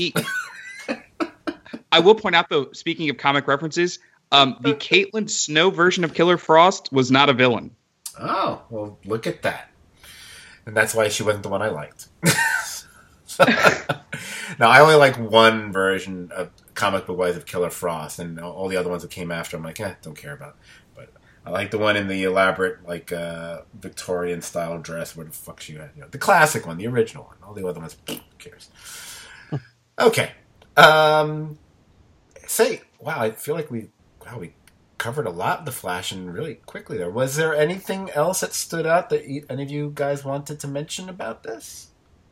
I will point out though, speaking of comic references, the Caitlin Snow version of Killer Frost was not a villain. Oh, well, look at that. And that's why she wasn't the one I liked. Now, I only like one version of comic book wise of Killer Frost, and all the other ones that came after, I'm like, don't care about. But I like the one in the elaborate, like, Victorian style dress. Where the fuck she had? The classic one, the original one. All the other ones, who cares? Okay. Wow, I feel like we covered a lot of The Flash and really quickly there. Was there anything else that stood out that any of you guys wanted to mention about this?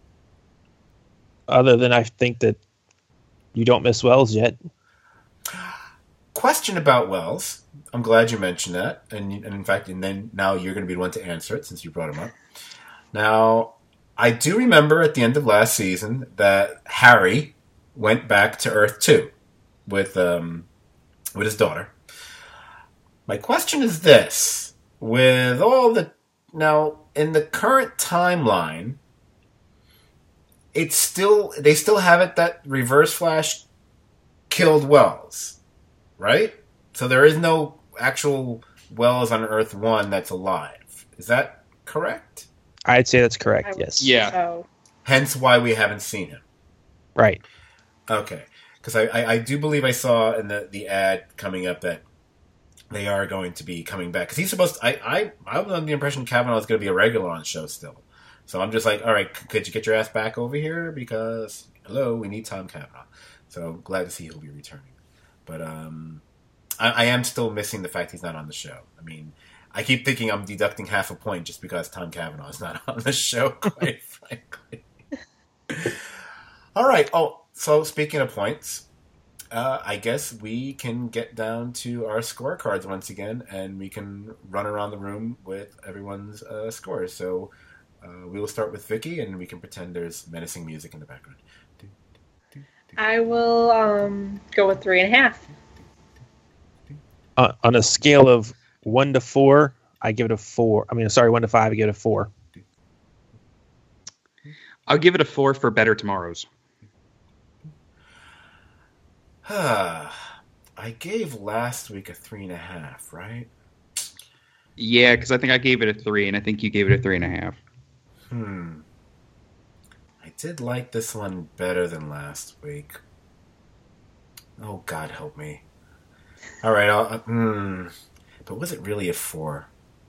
Other than I think that you don't miss Wells yet. Question about Wells. I'm glad you mentioned that, and in fact, and then now you're going to be the one to answer it since you brought him up. Now, I do remember at the end of last season that Harry went back to Earth 2 with his daughter. My question is this: with all the now in the current timeline, they still have it that Reverse Flash killed Wells, right? So there is no actual Wells on Earth 1 that's alive. Is that correct? I'd say that's correct, yes. Yeah. So. Hence why we haven't seen him. Right. Okay. Because I do believe I saw in the ad coming up that they are going to be coming back. Because he's supposed to... I was under the impression Kavanaugh is going to be a regular on the show still. So I'm just like, all right, could you get your ass back over here? Because, hello, we need Tom Cavanaugh. So I'm glad to see he'll be returning. But I am still missing the fact he's not on the show. I mean, I keep thinking I'm deducting half a point just because Tom Cavanaugh is not on the show, quite frankly. All right. Oh, so speaking of points, I guess we can get down to our scorecards once again, and we can run around the room with everyone's scores. So we will start with Vicky, and we can pretend there's menacing music in the background. I will go with 3.5. On a scale of 1 to 4, I give it a 4. 1 to 5, I give it a 4. I'll give it a 4 for Better Tomorrows. I gave last week a 3.5, right? Yeah, because I think I gave it a 3, and I think you gave it a 3.5. I did like this one better than last week. Oh, God help me. All right, but was it really a 4?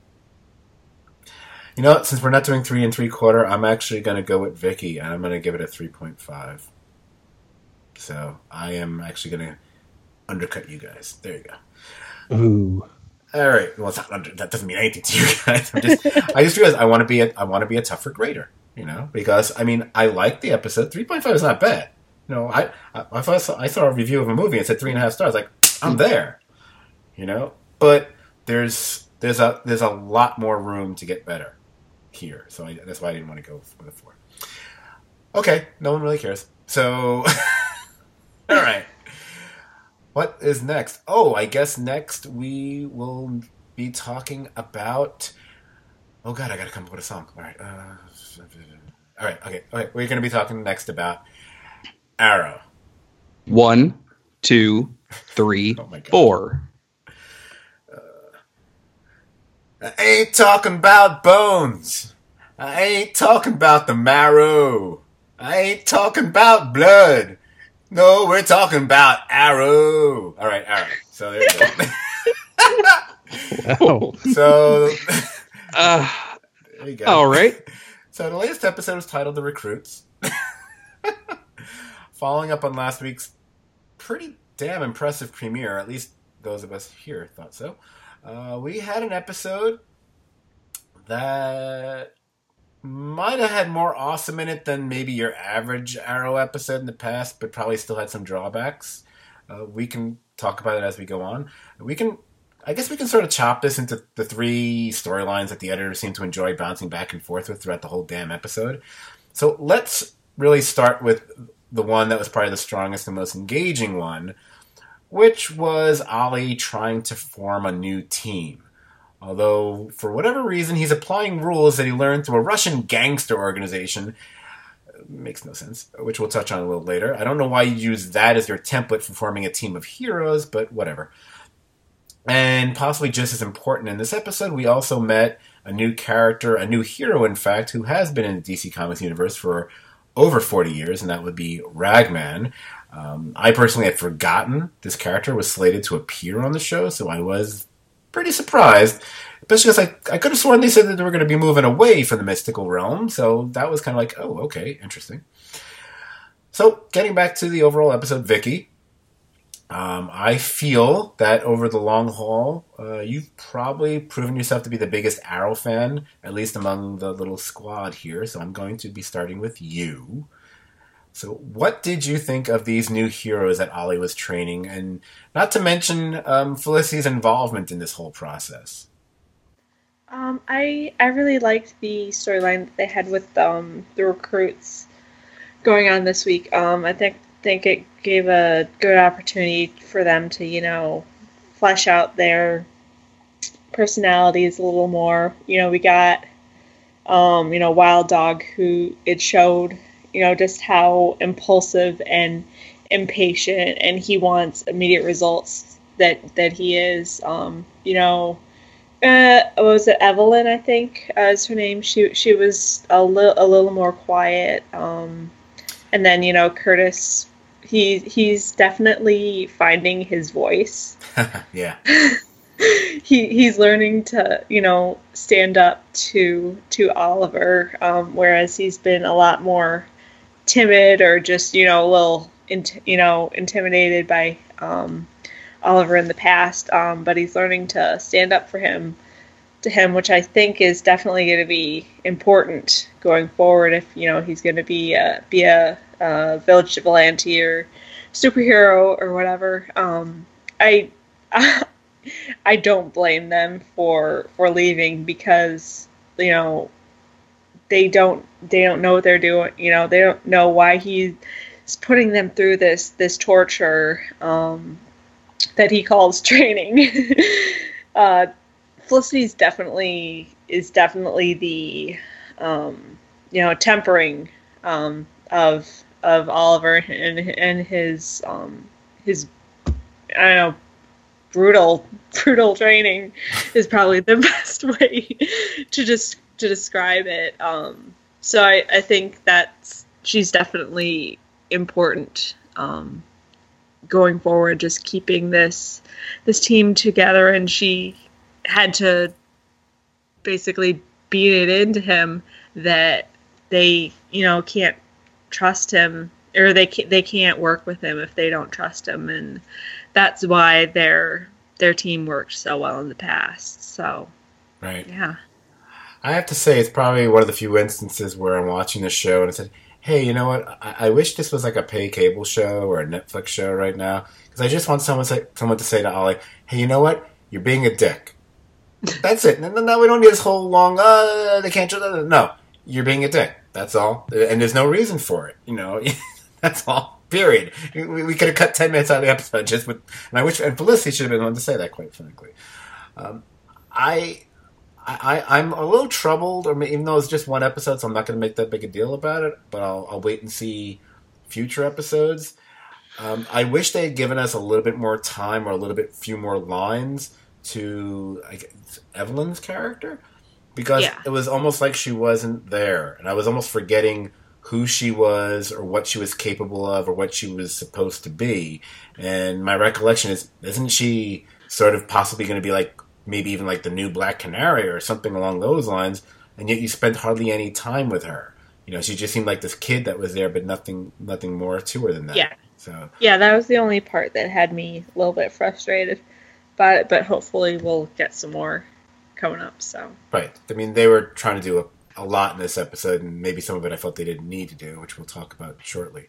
You know, since we're not doing 3 3/4, I'm actually going to go with Vicky, and I'm going to give it a 3.5. So I am actually going to undercut you guys. There you go. Ooh. All right. Well, it's not that doesn't mean anything to you guys. I just realized I want to be a tougher grader. You know, because I mean, I like the episode. 3.5 is not bad. You know, I saw a review of a movie and it said 3.5 stars. Like, I'm there. You know, but there's a lot more room to get better here. So that's why I didn't want to go with a 4. Okay, no one really cares. So, all right. What is next? Oh, I guess next we will be talking about... Oh, God, I got to come up with a song. All right. Okay. We're going to be talking next about Arrow. 1, 2, 3, Oh, my God. 4. I ain't talking about bones. I ain't talking about the marrow. I ain't talking about blood. No, we're talking about Arrow. All right, Arrow. So there you go. Wow. So there you go. All right. So the latest episode is titled The Recruits. Following up on last week's pretty damn impressive premiere, at least those of us here thought so. We had an episode that might have had more awesome in it than maybe your average Arrow episode in the past, but probably still had some drawbacks. We can talk about it as we go on. I guess we can sort of chop this into the 3 storylines that the editors seem to enjoy bouncing back and forth with throughout the whole damn episode. So let's really start with the one that was probably the strongest and most engaging one, which was Ollie trying to form a new team. Although, for whatever reason, he's applying rules that he learned through a Russian gangster organization. Makes no sense, which we'll touch on a little later. I don't know why you use that as your template for forming a team of heroes, but whatever. And possibly just as important in this episode, we also met a new character, a new hero, in fact, who has been in the DC Comics universe for over 40 years, and that would be Ragman. I personally had forgotten this character was slated to appear on the show, so I was pretty surprised, especially because I could have sworn they said that they were going to be moving away from the mystical realm, so that was kind of like, oh, okay, interesting. So, getting back to the overall episode, Vicky, I feel that over the long haul, you've probably proven yourself to be the biggest Arrow fan, at least among the little squad here. So I'm going to be starting with you. So what did you think of these new heroes that Ollie was training? And not to mention Felicity's involvement in this whole process. I really liked the storyline that they had with the recruits going on this week. I think it gave a good opportunity for them to, flesh out their personalities a little more. We got, Wild Dog, who it showed, just how impulsive and impatient, and he wants immediate results that he is. What was it, Evelyn, I think, is her name. She was a little more quiet. And then, Curtis, he's definitely finding his voice. Yeah. He's learning to, stand up to Oliver, whereas he's been a lot more timid or just, a little, intimidated by Oliver in the past. But he's learning to stand up to him, which I think is definitely going to be important going forward if, he's going to be a village vigilante or superhero or whatever. I don't blame them for leaving because, they don't know what they're doing. They don't know why he's putting them through this torture that he calls training. Felicity is definitely the tempering of Oliver and his I don't know, brutal training is probably the best way to describe it. So I think that she's definitely important going forward, just keeping this team together, and she had to basically beat it into him that they can't trust him, or they can't work with him if they don't trust him, and that's why their team worked so well in the past. So right, yeah, I have to say it's probably one of the few instances where I'm watching the show and I said, hey, you know what, I wish this was like a pay cable show or a Netflix show right now, because I just want someone to say to Ollie, hey, you know what, you're being a dick. That's it. No, we don't need this whole long, they can't do that. No, you're being a dick. That's all. And there's no reason for it, That's all. Period. We could have cut 10 minutes out of the episode just with, and I wish, and Felicity should have been the one to say that, quite frankly. I'm a little troubled, even though it's just one episode, so I'm not going to make that big a deal about it, but I'll wait and see future episodes. I wish they had given us a little bit more time or a few more lines to Evelyn's character, because it was almost like she wasn't there, and I was almost forgetting who she was or what she was capable of or what she was supposed to be. And my recollection is, isn't she sort of possibly going to be like maybe even like the new Black Canary or something along those lines, and yet you spent hardly any time with her? She just seemed like this kid that was there, but nothing more to her than that. Yeah. So yeah, that was the only part that had me a little bit frustrated. But hopefully we'll get some more coming up. So right. They were trying to do a lot in this episode, and maybe some of it I felt they didn't need to do, which we'll talk about shortly.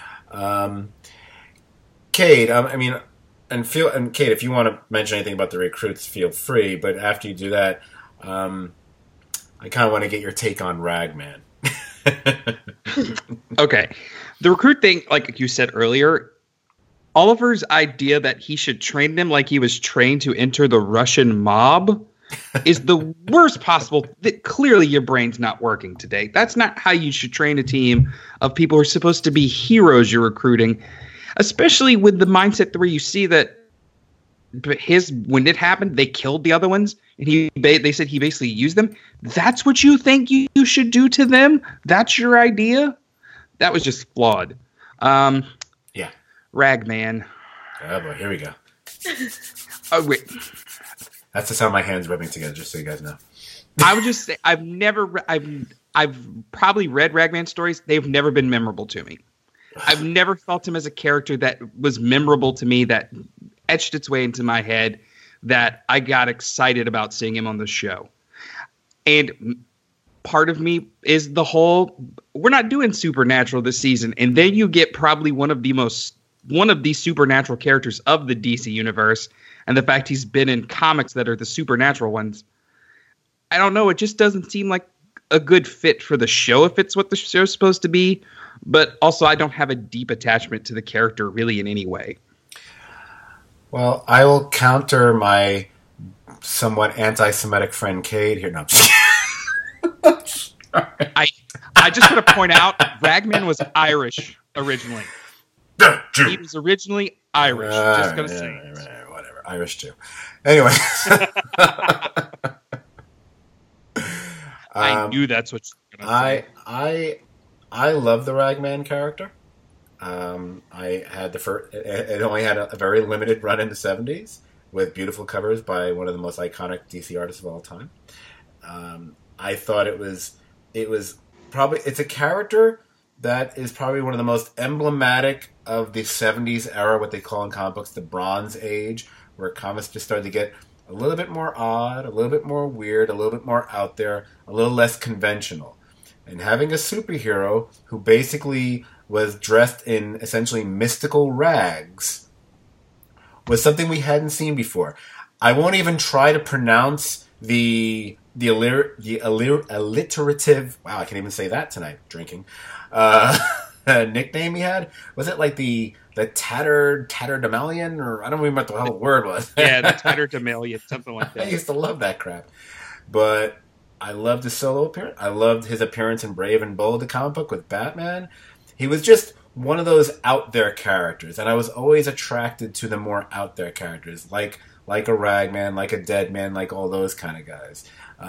Kate, Kate, if you want to mention anything about the recruits, feel free. But after you do that, I kind of want to get your take on Ragman. Okay. The recruit thing, like you said earlier, Oliver's idea that he should train them like he was trained to enter the Russian mob is the worst possible. Clearly, your brain's not working today. That's not how you should train a team of people who are supposed to be heroes you're recruiting, especially with the mindset where you see that when it happened, they killed the other ones, and they said he basically used them. That's what you think you should do to them? That's your idea? That was just flawed. Yeah. Ragman. Oh boy, here we go. Oh wait, that's the sound of my hands rubbing together. Just so you guys know. I would just say I've probably read Ragman stories. They've never been memorable to me. I've never felt him as a character that was memorable to me, that etched its way into my head, that I got excited about seeing him on the show. And part of me is the whole, we're not doing Supernatural this season, and then you get probably one of the supernatural characters of the DC universe, and the fact he's been in comics that are the supernatural ones. I don't know, it just doesn't seem like a good fit for the show if it's what the show's supposed to be, but also I don't have a deep attachment to the character really in any way. Well, I will counter my somewhat anti-Semitic friend Cade here. No, I'm just I just want to point out, Ragman was Irish originally. He was originally Irish. Just gonna say. Right, whatever. Irish too. Anyway. I knew that's what you were gonna say. I love the Ragman character. I had the first. It only had a very limited run in the 70s with beautiful covers by one of the most iconic DC artists of all time. I thought it was probably, it's a character that is probably one of the most emblematic of the 70s era, what they call in comic books the Bronze Age, where comics just started to get a little bit more odd, a little bit more weird, a little bit more out there, a little less conventional. And having a superhero who basically was dressed in essentially mystical rags was something we hadn't seen before. I won't even try to pronounce the alliterative, wow, I can't even say that tonight, drinking, nickname he had. Was it like the Tatterdemalion, or I don't remember what the hell the word was. Yeah, the Tatterdemalion, something like that. I used to love that crap. But I loved his solo appearance. I loved his appearance in Brave and Bold, the comic book with Batman. He was just one of those out there characters, and I was always attracted to the more out there characters, like a Ragman, like a Deadman, like all those kind of guys.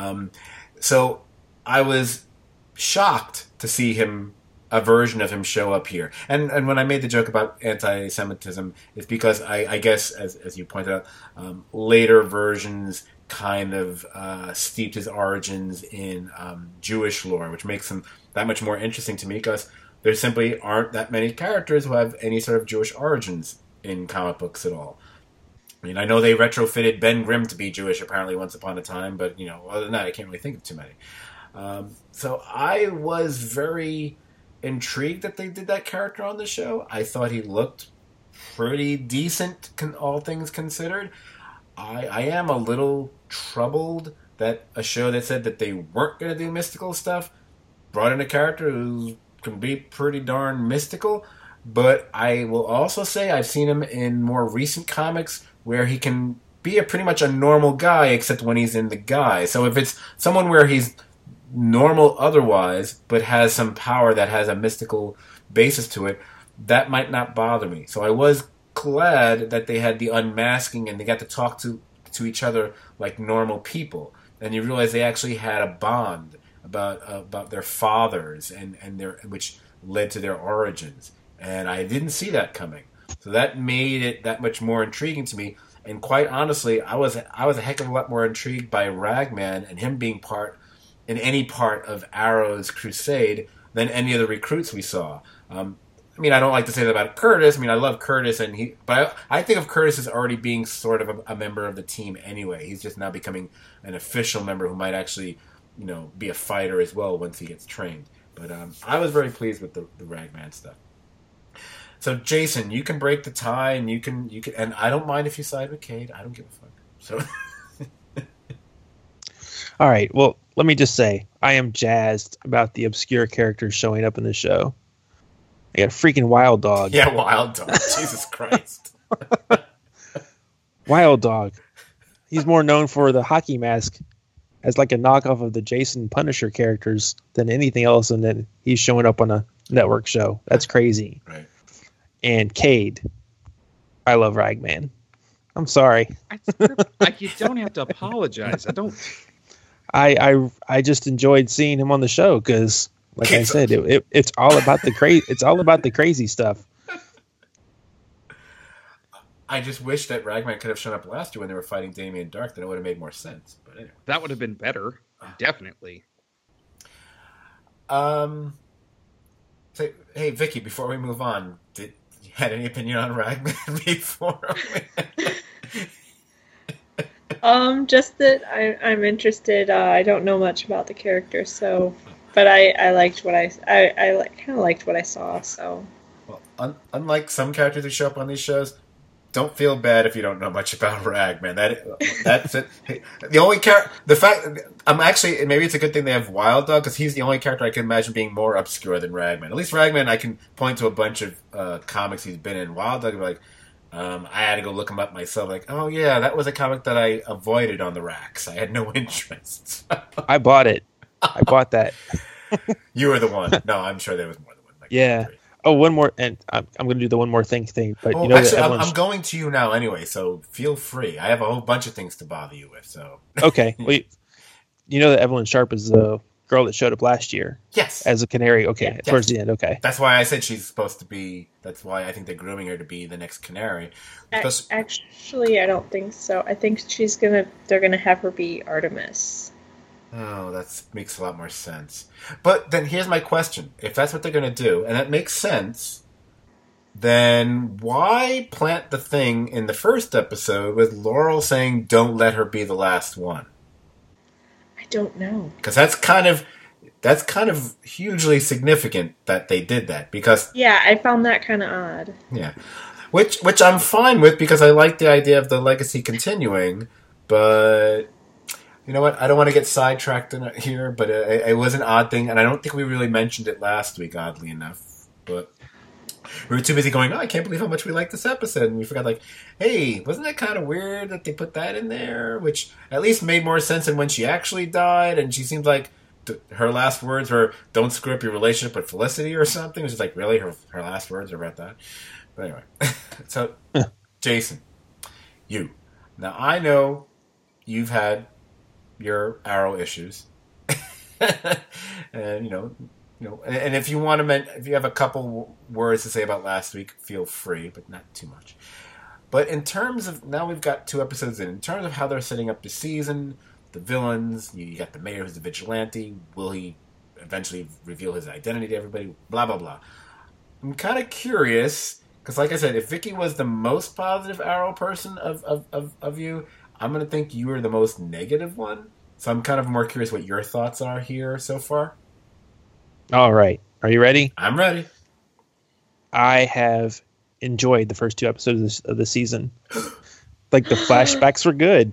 So I was shocked to see a version of him show up here. And when I made the joke about anti-Semitism, it's because I guess, as you pointed out, later versions kind of steeped his origins in Jewish lore, which makes him that much more interesting to me, because there simply aren't that many characters who have any sort of Jewish origins in comic books at all. I mean, I know they retrofitted Ben Grimm to be Jewish apparently once upon a time, but, other than that, I can't really think of too many. So I was very intrigued that they did that character on the show. I thought he looked pretty decent, all things considered. I am a little troubled that a show that said that they weren't going to do mystical stuff brought in a character who can be pretty darn mystical. But I will also say I've seen him in more recent comics where he can be pretty much a normal guy, except when he's in the guy. So if it's someone where he's normal otherwise, but has some power that has a mystical basis to it, that might not bother me. So I was glad that they had the unmasking and they got to talk to each other like normal people. And you realize they actually had a bond about their fathers and their, which led to their origins. And I didn't see that coming. So that made it that much more intriguing to me. And quite honestly, I was a heck of a lot more intrigued by Ragman and him being in any part of Arrow's crusade than any of the recruits we saw. I mean, I don't like to say that about Curtis. I mean, I love Curtis, but I think of Curtis as already being sort of a member of the team anyway. He's just now becoming an official member who might actually, be a fighter as well once he gets trained. But I was very pleased with the Ragman stuff. So, Jason, you can break the tie, and you can, and I don't mind if you side with Cade. I don't give a fuck. So, all right. Well, let me just say, I am jazzed about the obscure characters showing up in the show. I got freaking Wild Dog. Yeah, Wild Dog. Jesus Christ. Wild Dog. He's more known for the hockey mask as like a knockoff of the Jason Punisher characters than anything else, and then he's showing up on a network show. That's crazy. Right. And Cade. I love Ragman. I'm sorry. You don't have to apologize. I just enjoyed seeing him on the show because, like I said, it's all about the it's all about the crazy stuff. I just wish that Ragman could have shown up last year when they were fighting Damien Dark. Then it would have made more sense. But anyway, that would have been better, definitely. So, hey, Vicky, before we move on, did you had any opinion on Ragman before? Just that I'm interested. I don't know much about the character, so, but I liked what I kind of liked what I saw. So, well, unlike some characters who show up on these shows, don't feel bad if you don't know much about Ragman. That's it. The only character, the fact, I'm actually, maybe it's a good thing they have Wild Dog, because he's the only character I can imagine being more obscure than Ragman. At least Ragman, I can point to a bunch of comics he's been in. Wild Dog, like, I had to go look him up myself. Like, oh yeah, that was a comic that I avoided on the racks. I had no interest. I bought it. I bought that. You were the one. No, I'm sure there was more than one. Like, yeah. Oh, one more, and I'm going to do the one more thing. But you know, actually, I'm going to you now anyway, so feel free. I have a whole bunch of things to bother you with. So okay, well, you know that Evelyn Sharp is the girl that showed up last year. Yes, as a canary. Okay, yeah, towards the end. Okay, that's why I said she's supposed to be. That's why I think they're grooming her to be the next canary. Actually, I don't think so. I think they're gonna have her be Artemis. Oh, that makes a lot more sense. But then here's my question. If that's what they're going to do, and that makes sense, then why plant the thing in the first episode with Laurel saying, don't let her be the last one? I don't know. Because that's kind of hugely significant that they did that. Because yeah, I found that kind of odd. Yeah. Which I'm fine with, because I like the idea of the legacy continuing, but... You know what? I don't want to get sidetracked in here, but it was an odd thing, and I don't think we really mentioned it last week, oddly enough. But we were too busy going, oh, I can't believe how much we liked this episode, and we forgot, like, hey, wasn't that kind of weird that they put that in there? Which at least made more sense than when she actually died, and she seemed like her last words were, don't screw up your relationship with Felicity or something. It was just like, really? Her last words are about that? But anyway. So, Jason, you. Now, I know you've had your Arrow issues, and you know, and if you want to, if you have a couple words to say about last week, feel free, but not too much. But in terms of, now we've got 2 episodes in terms of how they're setting up the season, the villains, you got the mayor who's the vigilante. Will he eventually reveal his identity to everybody? Blah blah blah. I'm kind of curious because, like I said, if Vicky was the most positive Arrow person of you, I'm going to think you are the most negative one. So I'm kind of more curious what your thoughts are here so far. All right. Are you ready? I'm ready. I have enjoyed the first 2 episodes of the season. Like, the flashbacks were good.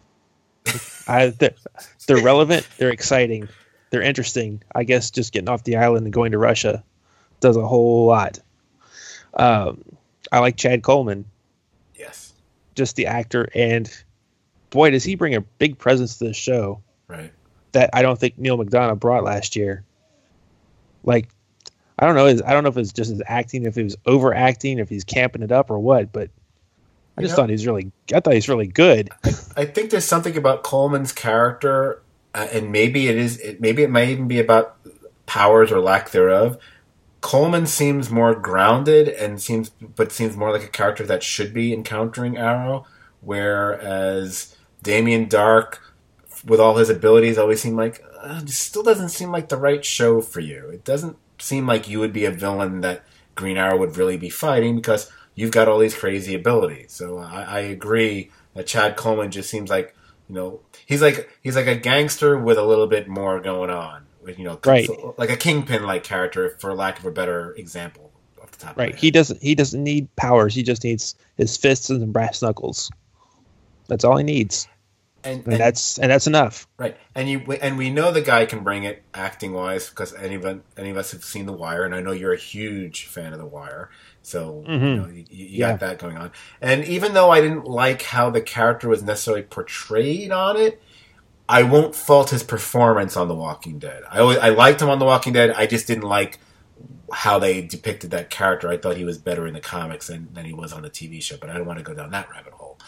They're relevant. They're exciting. They're interesting. I guess just getting off the island and going to Russia does a whole lot. I like Chad Coleman. Yes. Just the actor, and... boy, does he bring a big presence to the show. Right. That I don't think Neil McDonough brought last year. Like, I don't know if it's just his acting, if he was overacting, if he's camping it up or what, but I thought he was really good. I think there's something about Coleman's character, and maybe it might even be about powers or lack thereof. Coleman seems more grounded and seems more like a character that should be encountering Arrow, whereas Damien Dark, with all his abilities, always seemed like still doesn't seem like the right show for you. It doesn't seem like you would be a villain that Green Arrow would really be fighting, because you've got all these crazy abilities. So I agree that Chad Coleman just seems like, he's like a gangster with a little bit more going on, with, right, like a Kingpin like character, for lack of a better example off the top of my head. He doesn't need powers. He just needs his fists and brass knuckles. That's all he needs, and that's enough. Right, and we know the guy can bring it acting wise, because any of us have seen The Wire, and I know you're a huge fan of The Wire, so you got that going on. And even though I didn't like how the character was necessarily portrayed on it, I won't fault his performance on The Walking Dead. I liked him on The Walking Dead. I just didn't like how they depicted that character. I thought he was better in the comics than he was on the TV show, but I don't want to go down that rabbit hole.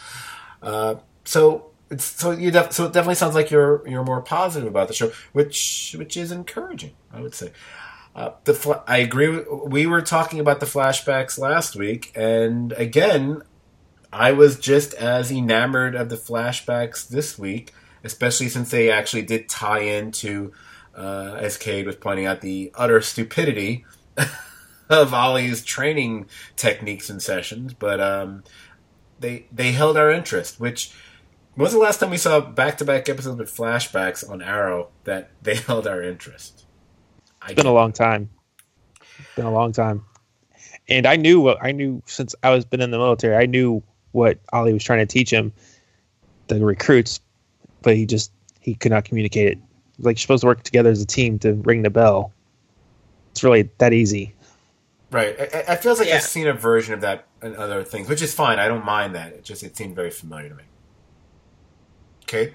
So it definitely sounds like you're more positive about the show, which is encouraging, I would say. I agree. We were talking about the flashbacks last week, and again, I was just as enamored of the flashbacks this week, especially since they actually did tie into, as Cade was pointing out, the utter stupidity of Ollie's training techniques and sessions, but they held our interest. Which, when was the last time we saw back-to-back episodes with flashbacks on Arrow that they held our interest? It's been a long time. Been a long time. And I knew since I was been in the military, I knew what Ollie was trying to teach him, the recruits, but he could not communicate it. Like, you're supposed to work together as a team to ring the bell. It's really that easy. Right. I feel like I've seen a version of that in other things, which is fine. I don't mind that. It seemed very familiar to me. Okay.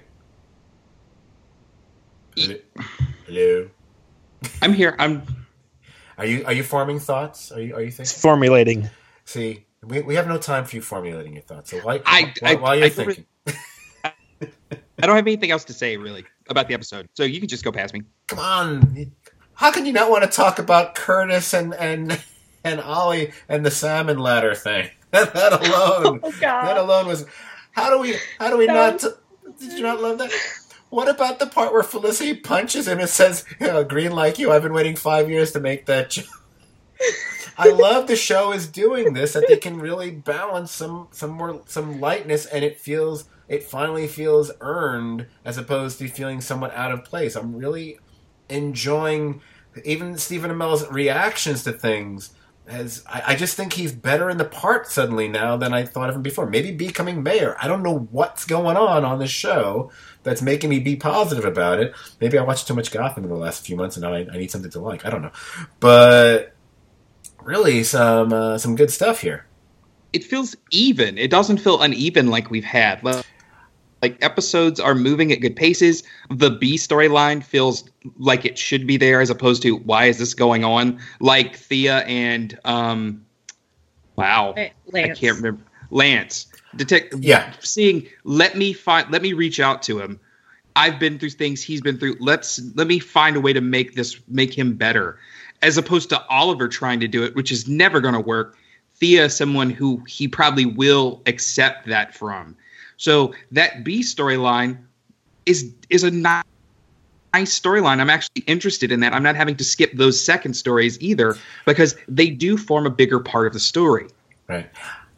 Hello. I'm here. Are you forming thoughts? Are you thinking? It's formulating. See, we have no time for you formulating your thoughts. So while you're thinking. I don't have anything else to say, really, about the episode. So you can just go past me. Come on. How can you not want to talk about Curtis and Ollie and the salmon ladder thing? That alone. Oh, God. That alone was. How do we not? Did you not love that? What about the part where Felicity punches him and says, "Green like you, I've been waiting 5 years to make that joke." I love the show is doing this, that they can really balance some lightness, and it finally feels earned as opposed to feeling somewhat out of place. I'm really enjoying even Stephen Amell's reactions to things. I just think he's better in the part suddenly now than I thought of him before. Maybe becoming mayor. I don't know what's going on this show that's making me be positive about it. Maybe I watched too much Gotham in the last few months and now I need something to like. I don't know. But really some good stuff here. It feels even. It doesn't feel uneven like we've had. Like episodes are moving at good paces. The B storyline feels like it should be there as opposed to why is this going on? Like Thea and Lance. I can't remember. Lance. Seeing let me reach out to him. I've been through things he's been through. Let me find a way to make him better. As opposed to Oliver trying to do it, which is never going to work. Thea, someone who he probably will accept that from. So that B storyline is a nice storyline. I'm actually interested in that. I'm not having to skip those second stories either because they do form a bigger part of the story. Right.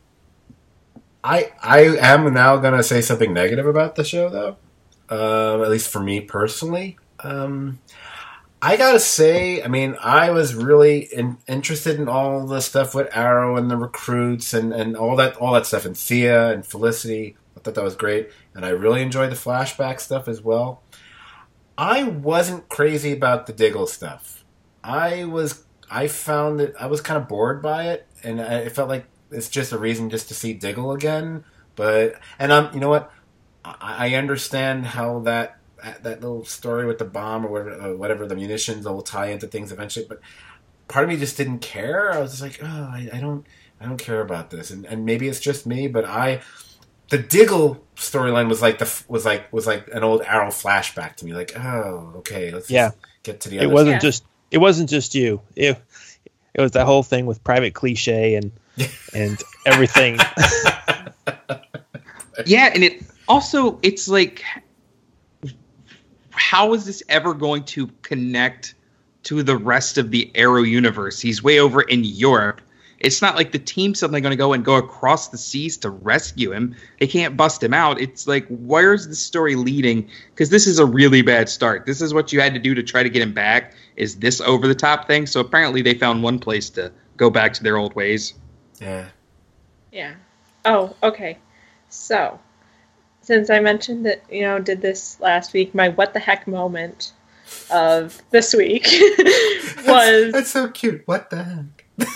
I am now going to say something negative about the show, though. At least for me personally. I gotta say, I mean, I was really interested in all the stuff with Arrow and the recruits and all that stuff, and Thea and Felicity. I thought that was great, and I really enjoyed the flashback stuff as well. I wasn't crazy about the Diggle stuff. I found that I was kind of bored by it, and it felt like it's just a reason just to see Diggle again. You know what? I understand how that little story with the bomb or whatever the munitions will tie into things eventually, but part of me just didn't care. I was just like, oh, I don't care about this, and maybe it's just me, but the Diggle storyline was like an old Arrow flashback to me. Like, oh, okay, let's just get to the other. It wasn't just you. It was that whole thing with Private Cliche and everything. Yeah, and it's like, how is this ever going to connect to the rest of the Arrow universe? He's way over in Europe. It's not like the team's suddenly going to go across the seas to rescue him. They can't bust him out. It's like, where's the story leading? Because this is a really bad start. This is what you had to do to try to get him back, is this over-the-top thing. So apparently they found one place to go back to their old ways. Yeah. Yeah. Oh, okay. So, since I mentioned that, did this last week, my what the heck moment of this week was... That's so cute. What the heck?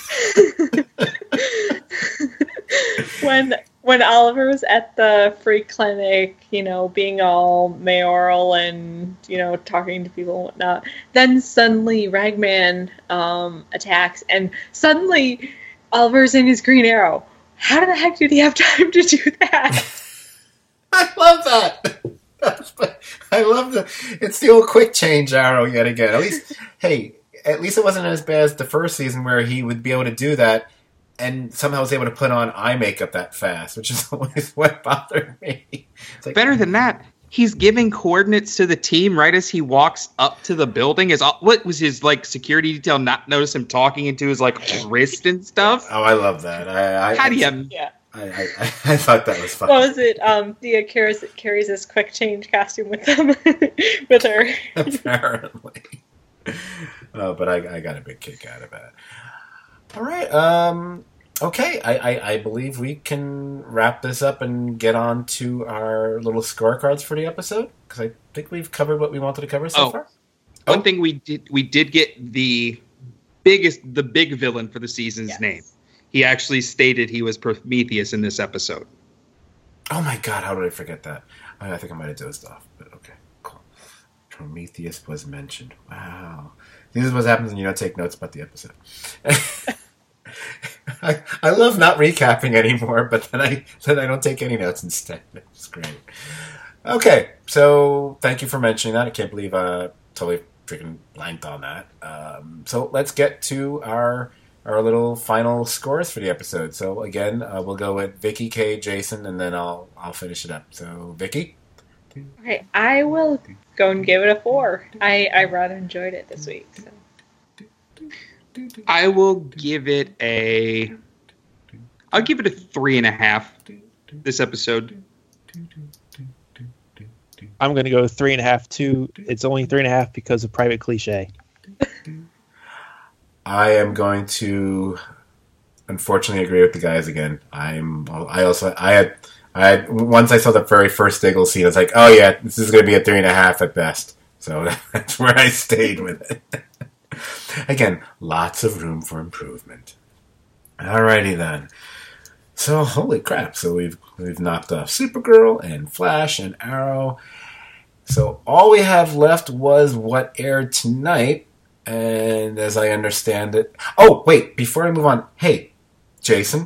when Oliver was at the free clinic, being all mayoral and, talking to people and whatnot, then suddenly Ragman attacks, and suddenly Oliver's in his Green Arrow. How the heck did he have time to do that? I love that. I love it's the old quick change Arrow yet again. At least it wasn't as bad as the first season where he would be able to do that and somehow was able to put on eye makeup that fast, which is always what bothered me. It's like, better than that, he's giving coordinates to the team right as he walks up to the building. What was his security detail not notice him talking into his wrist and stuff? Oh, I love that. How do you? Yeah. I thought that was fun. What was it? Dia carries this quick change costume with them, with her. Apparently. But I got a big kick out of it. All right. Okay. I believe we can wrap this up and get on to our little scorecards for the episode, because I think we've covered what we wanted to cover so far. One thing we did get the big villain for the season's name. He actually stated he was Prometheus in this episode. Oh my god, how did I forget that? I think I might have dozed off, but okay, cool. Prometheus was mentioned. Wow. This is what happens when you don't take notes about the episode. I love not recapping anymore, but then I don't take any notes instead. It's great. Okay, so thank you for mentioning that. I can't believe I totally freaking blanked on that. So let's get to our little final scores for the episode. So again, we'll go with Vicky, Kay, Jason, and then I'll finish it up. So Vicky? Okay, I will go and give it a 4. I rather enjoyed it this week. So. I will give it a 3.5 this episode. I'm going to go 3.5 too. It's only 3.5 because of Private Cliche. I am going to unfortunately agree with the guys again. I had once I saw the very first Diggle scene, I was like, oh yeah, this is going to be a 3.5 at best. So that's where I stayed with it. Again, lots of room for improvement. Alrighty then. So holy crap! So we've knocked off Supergirl and Flash and Arrow. So all we have left was what aired tonight. And as I understand it... Oh, wait, before I move on. Hey, Jason.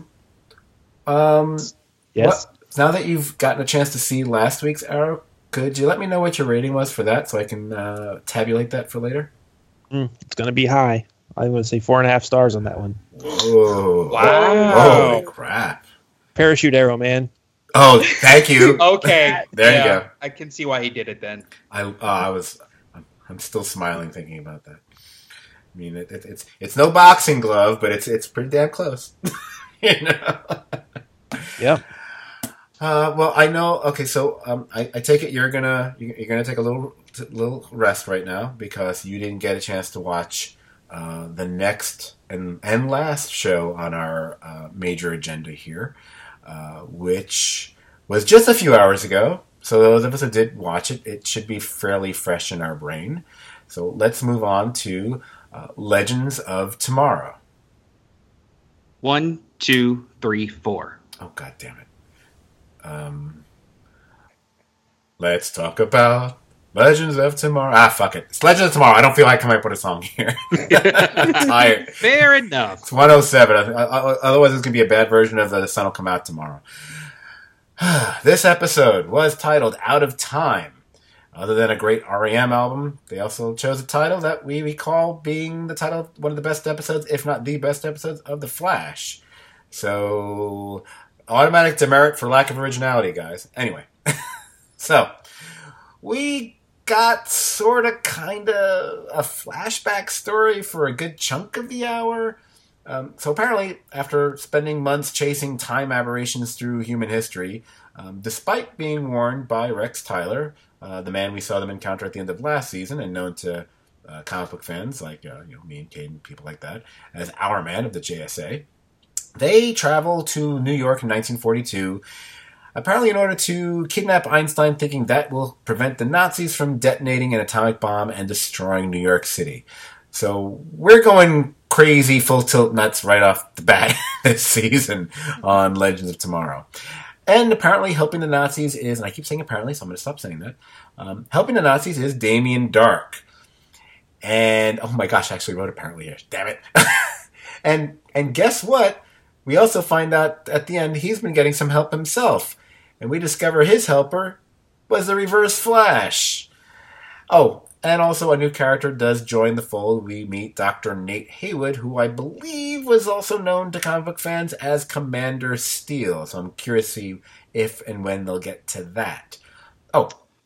Yes? Now that you've gotten a chance to see last week's Arrow, could you let me know what your rating was for that so I can tabulate that for later? It's going to be high. I'm going to say 4.5 stars on that one. Whoa. Wow. Holy crap. Parachute Arrow, man. Oh, thank you. Okay. There you go. I can see why he did it then. I'm still smiling thinking about that. I mean, it's no boxing glove, but it's pretty damn close. You know? Yeah. Well, I know. Okay, so I take it you're gonna take a little rest right now because you didn't get a chance to watch the next and last show on our major agenda here, which was just a few hours ago. So those of us who did watch it, it should be fairly fresh in our brain. So let's move on to Legends of Tomorrow. 1, 2, 3, 4. Oh, god damn it. Let's talk about Legends of Tomorrow. Ah, fuck it. It's Legends of Tomorrow. I don't feel like coming up with a song here. I'm tired. Fair enough. It's 107. Otherwise, it's going to be a bad version of The Sun Will Come Out Tomorrow. This episode was titled Out of Time. Other than a great R.E.M. album, they also chose a title that we recall being the title of one of the best episodes, if not the best episodes, of The Flash. So, automatic demerit for lack of originality, guys. Anyway. So, we got sort of kind of a flashback story for a good chunk of the hour. So apparently, after spending months chasing time aberrations through human history, despite being warned by Rex Tyler, the man we saw them encounter at the end of last season and known to comic book fans like me and Cade and people like that as Our Man of the JSA, they travel to New York in 1942, apparently in order to kidnap Einstein, thinking that will prevent the Nazis from detonating an atomic bomb and destroying New York City. So we're going crazy, full tilt nuts right off the bat this season on Legends of Tomorrow. And apparently helping the Nazis is, and I keep saying apparently, so I'm going to stop saying that, helping the Nazis is Damien Dark. And, oh my gosh, I actually wrote apparently here. Damn it. and guess what? We also find out at the end he's been getting some help himself. And we discover his helper was the Reverse Flash. Oh, and also a new character does join the fold. We meet Dr. Nate Haywood, who I believe was also known to comic book fans as Commander Steel. So I'm curious to see if and when they'll get to that. Oh,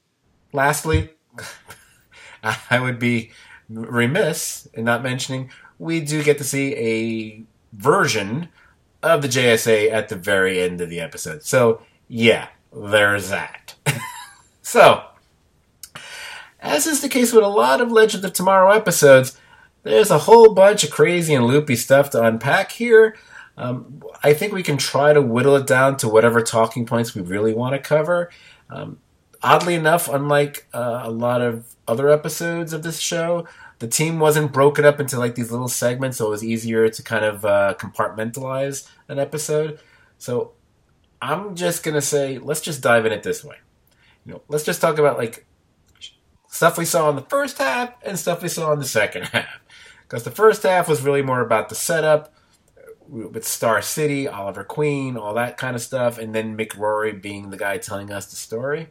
lastly, I would be remiss in not mentioning we do get to see a version of the JSA at the very end of the episode. So, yeah, there's that. So, as is the case with a lot of Legend of Tomorrow episodes, there's a whole bunch of crazy and loopy stuff to unpack here. I think we can try to whittle it down to whatever talking points we really want to cover. Oddly enough, unlike a lot of other episodes of this show, the team wasn't broken up into like these little segments, so it was easier to kind of compartmentalize an episode. So I'm just gonna say, let's just dive in it this way. Let's just talk about like stuff we saw in the first half and stuff we saw in the second half. Because the first half was really more about the setup with Star City, Oliver Queen, all that kind of stuff, and then Mick Rory being the guy telling us the story.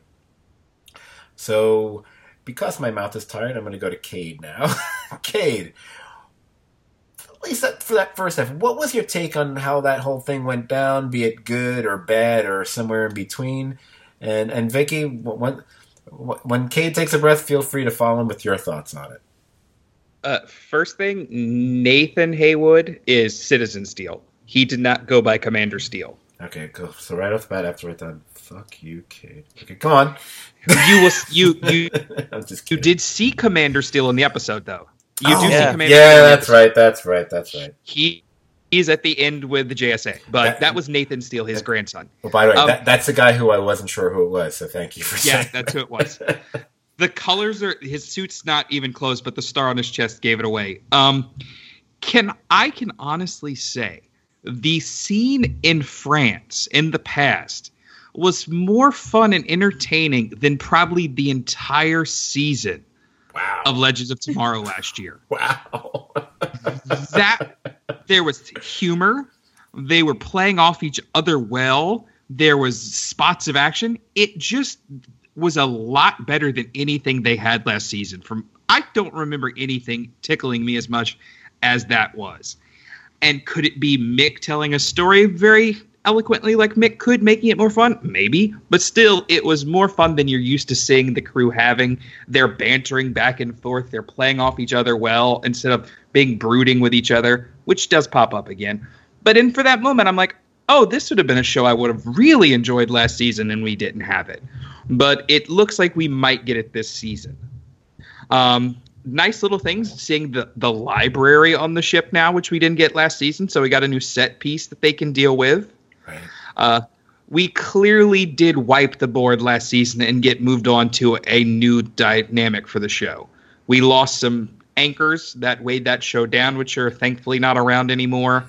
So, because my mouth is tired, I'm going to go to Cade now. Cade, at least for that first half, what was your take on how that whole thing went down, be it good or bad or somewhere in between? And Vicky, when Cade takes a breath, feel free to follow him with your thoughts on it. First thing, Nathan Haywood is Citizen Steel. He did not go by Commander Steel. Okay, cool. So right off the bat, after we're done, fuck you, Cade. Okay, come on. You I'm just you kidding. did see Commander Steel in the episode, though. You do see yeah. Commander Steel. Yeah, that's right. He's at the end with the JSA, but that was Nathan Steele, his grandson. Oh, by the way, that's the guy who I wasn't sure who it was, so thank you for saying Yeah, that's who it was. The colors are, his suit's not even close, but the star on his chest gave it away. Can honestly say the scene in France in the past was more fun and entertaining than probably the entire season of Legends of Tomorrow last year. Wow. That there was humor. They were playing off each other well. There was spots of action. It just was a lot better than anything they had last season. I don't remember anything tickling me as much as that was. And could it be Mick telling a story very eloquently like Mick could, making it more fun? Maybe. But still, it was more fun than you're used to seeing the crew having. They're bantering back and forth. They're playing off each other well instead of being brooding with each other, which does pop up again. But for that moment, I'm like, oh, this would have been a show I would have really enjoyed last season, and we didn't have it. But it looks like we might get it this season. Nice little things, seeing the library on the ship now, which we didn't get last season, so we got a new set piece that they can deal with. Right. We clearly did wipe the board last season and get moved on to a new dynamic for the show. We lost some anchors that weighed that show down, which are thankfully not around anymore.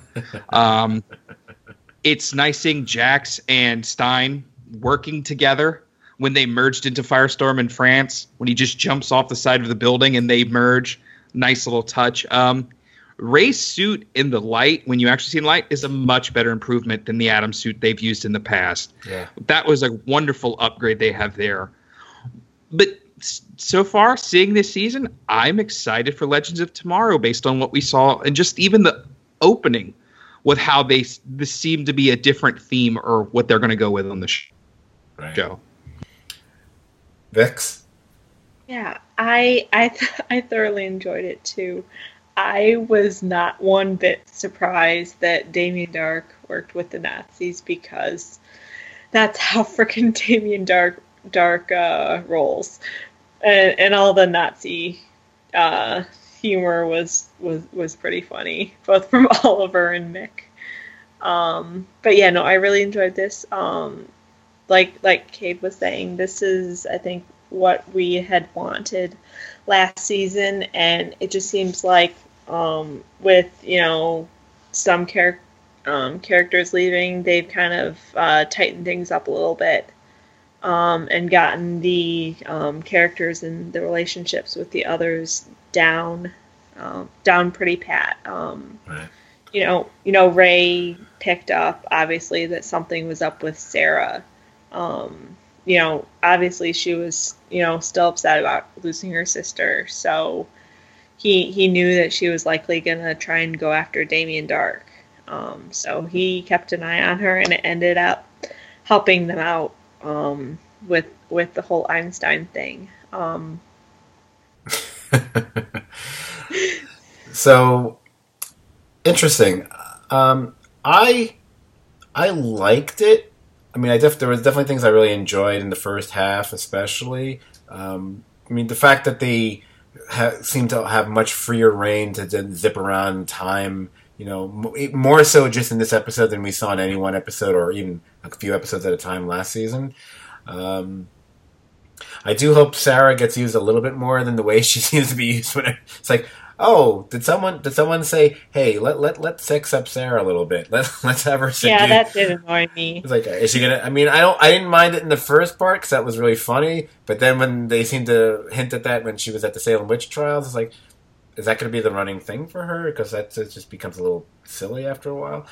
It's nice seeing Jax and Stein working together when they merged into Firestorm in France, when he just jumps off the side of the building and they merge. Nice little touch. Ray's suit in the light, when you actually see in light, is a much better improvement than the Atom suit they've used in the past. Yeah. That was a wonderful upgrade they have there. But so far, seeing this season, I'm excited for Legends of Tomorrow based on what we saw and just even the opening with how this seemed to be a different theme or what they're going to go with on the show. Right. Vix? Yeah, I thoroughly enjoyed it too. I was not one bit surprised that Damien Dark worked with the Nazis because that's how frickin' Damien Dark rolls, and all the Nazi humor was pretty funny, both from Oliver and Mick. But yeah, no, I really enjoyed this. Like Cade was saying, this is, I think, what we had wanted last season, and it just seems like with some characters leaving, they've kind of tightened things up a little bit, and gotten the characters and the relationships with the others down pretty pat. Right. Ray picked up obviously that something was up with Sarah. Obviously she was, still upset about losing her sister. So he knew that she was likely going to try and go after Damien Dark. So he kept an eye on her, and it ended up helping them out with the whole Einstein thing. So interesting. I liked it. I mean, there was definitely things I really enjoyed in the first half, especially. I mean, the fact that they seem to have much freer reign to zip around time. You know, more so just in this episode than we saw in any one episode, or even a few episodes at a time last season. I do hope Sarah gets used a little bit more than the way she seems to be used. When it's like, oh, did someone say, hey, let's sex up Sarah a little bit? Let's have her. Yeah, that did annoy me. It's like, is she gonna? I mean, I didn't mind it in the first part because that was really funny. But then when they seemed to hint at that when she was at the Salem witch trials, it's like, is that going to be the running thing for her? Because that just becomes a little silly after a while.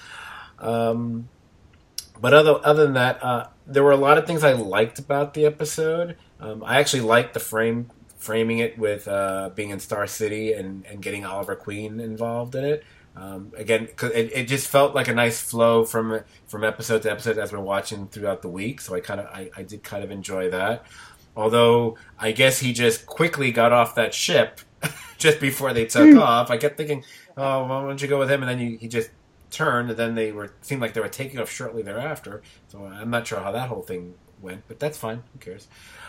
But other than that, there were a lot of things I liked about the episode. I actually liked the framing it with being in Star City and getting Oliver Queen involved in it. Again, cause it just felt like a nice flow from episode to episode as we're watching throughout the week. So I did kind of enjoy that. Although I guess he just quickly got off that ship just before they took off. I kept thinking, oh, well, why don't you go with him? And then he just turned, and then seemed like they were taking off shortly thereafter. So I'm not sure how that whole thing went, but that's fine. Who cares?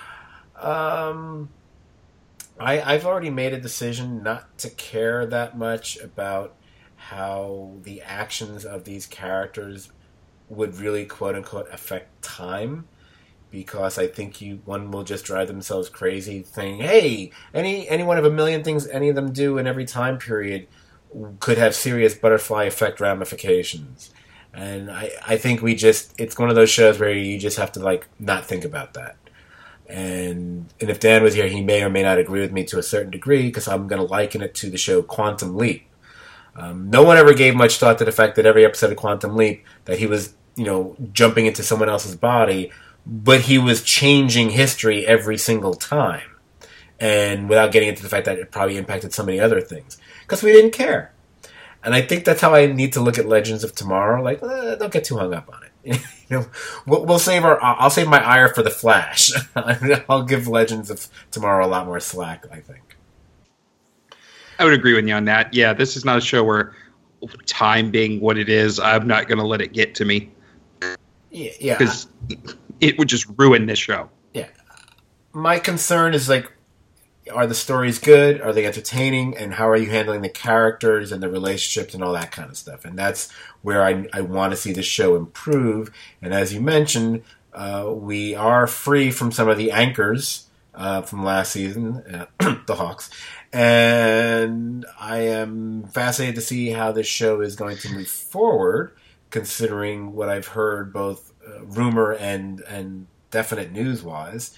I've already made a decision not to care that much about how the actions of these characters would really, quote unquote, affect time. Because I think one will just drive themselves crazy saying, hey, any one of a million things any of them do in every time period could have serious butterfly effect ramifications. And I think it's one of those shows where you just have to, like, not think about that. And if Dan was here, he may or may not agree with me to a certain degree, because I'm going to liken it to the show Quantum Leap. No one ever gave much thought to the fact that every episode of Quantum Leap, that he was, jumping into someone else's body, but he was changing history every single time. And without getting into the fact that it probably impacted so many other things. Because we didn't care. And I think that's how I need to look at Legends of Tomorrow. Like, don't get too hung up on it. We'll save I'll save my ire for the Flash. I'll give Legends of Tomorrow a lot more slack, I think. I would agree with you on that. Yeah, this is not a show where time being what it is, I'm not going to let it get to me. Yeah. Because it would just ruin this show. Yeah. My concern is, like, are the stories good? Are they entertaining? And how are you handling the characters and the relationships and all that kind of stuff? And that's where I want to see the show improve. And as you mentioned, we are free from some of the anchors from last season, the Hawks. And I am fascinated to see how this show is going to move forward, considering what I've heard both rumor and definite news-wise.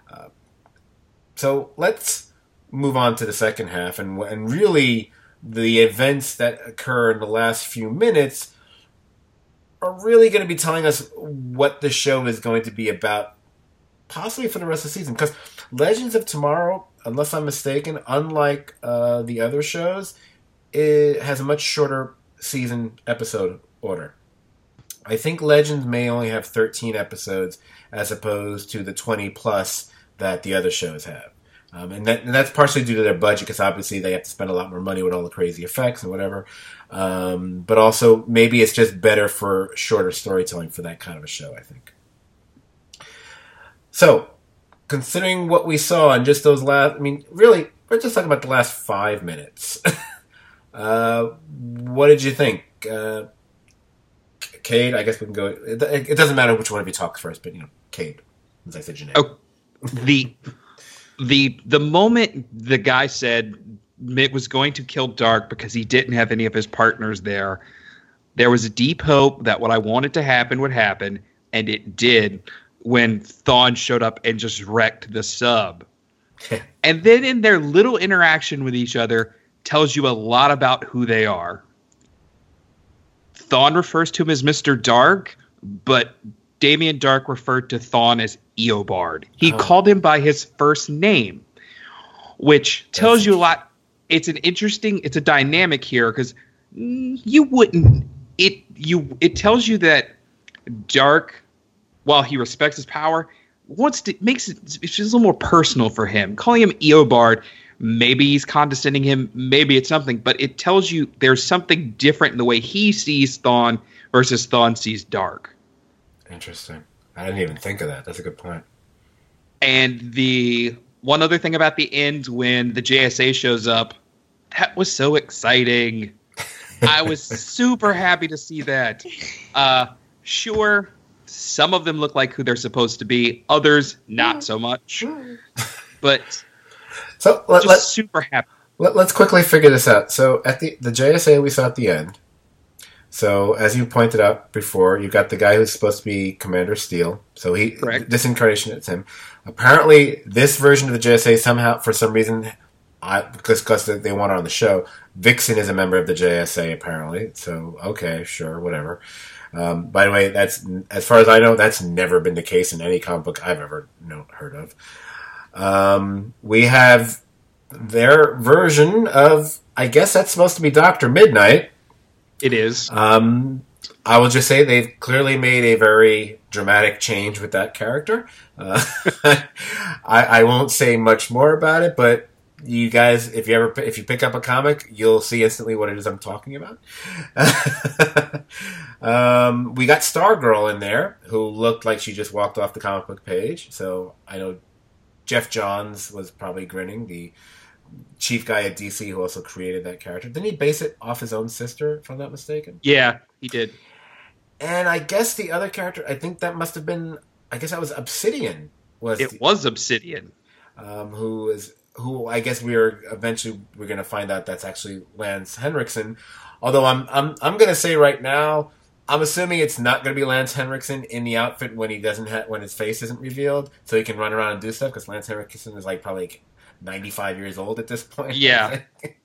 So let's move on to the second half, and really the events that occur in the last few minutes are really going to be telling us what the show is going to be about, possibly for the rest of the season. Because Legends of Tomorrow, unless I'm mistaken, unlike the other shows, it has a much shorter season episode order. I think Legends may only have 13 episodes as opposed to the 20 plus that the other shows have. And that's partially due to their budget, because obviously they have to spend a lot more money with all the crazy effects and whatever. But also, maybe it's just better for shorter storytelling for that kind of a show, I think. So, considering what we saw in just those really, we're just talking about the last 5 minutes. What did you think? Cade, I guess we can go. It doesn't matter which one of you talks first, but, Cade, as I said your name. Oh, the moment the guy said Mitt was going to kill Dark because he didn't have any of his partners there was a deep hope that what I wanted to happen would happen, and it did when Thawne showed up and just wrecked the sub. And then in their little interaction with each other tells you a lot about who they are. Thawne refers to him as Mr. Dark, but Damien Dark referred to Thawne as Eobard. He called him by his first name, which tells you a lot. It's a dynamic here, because it tells you that Dark, while he respects his power, makes it it's just a little more personal for him. Calling him Eobard, maybe he's condescending him, maybe it's something, but it tells you there's something different in the way he sees Thawne versus Thawne sees Dark. Interesting. I didn't even think of that. That's a good point. And the one other thing about the end when the JSA shows up, that was so exciting. I was super happy to see that. Sure, some of them look like who they're supposed to be. Others, not so much. But so let's super happy. Let's quickly figure this out. So at the JSA we saw at the end. So as you pointed out before, you got the guy who's supposed to be Commander Steel. So Correct. This incarnation, it's him. Apparently, this version of the JSA somehow, for some reason, because they want it on the show, Vixen is a member of the JSA apparently. So okay, sure, whatever. By the way, that's as far as I know, that's never been the case in any comic book I've ever heard of. We have their version of, I guess that's supposed to be Dr. Midnight. It is. I will just say they've clearly made a very dramatic change with that character. I won't say much more about it, but you guys, if you pick up a comic, you'll see instantly what it is I'm talking about. We got Stargirl in there, who looked like she just walked off the comic book page. So I know Jeff Johns was probably grinning, the chief guy at DC who also created that character. Didn't he base it off his own sister, if I'm not mistaken? Yeah, he did. And I guess the other character, I think that must have been, I guess that was Obsidian. Was Obsidian. Who I guess we're going to find out that's actually Lance Henriksen. Although I'm going to say right now, I'm assuming it's not going to be Lance Henriksen in the outfit when when his face isn't revealed, so he can run around and do stuff, because Lance Henriksen is probably 95 years old at this point. Yeah.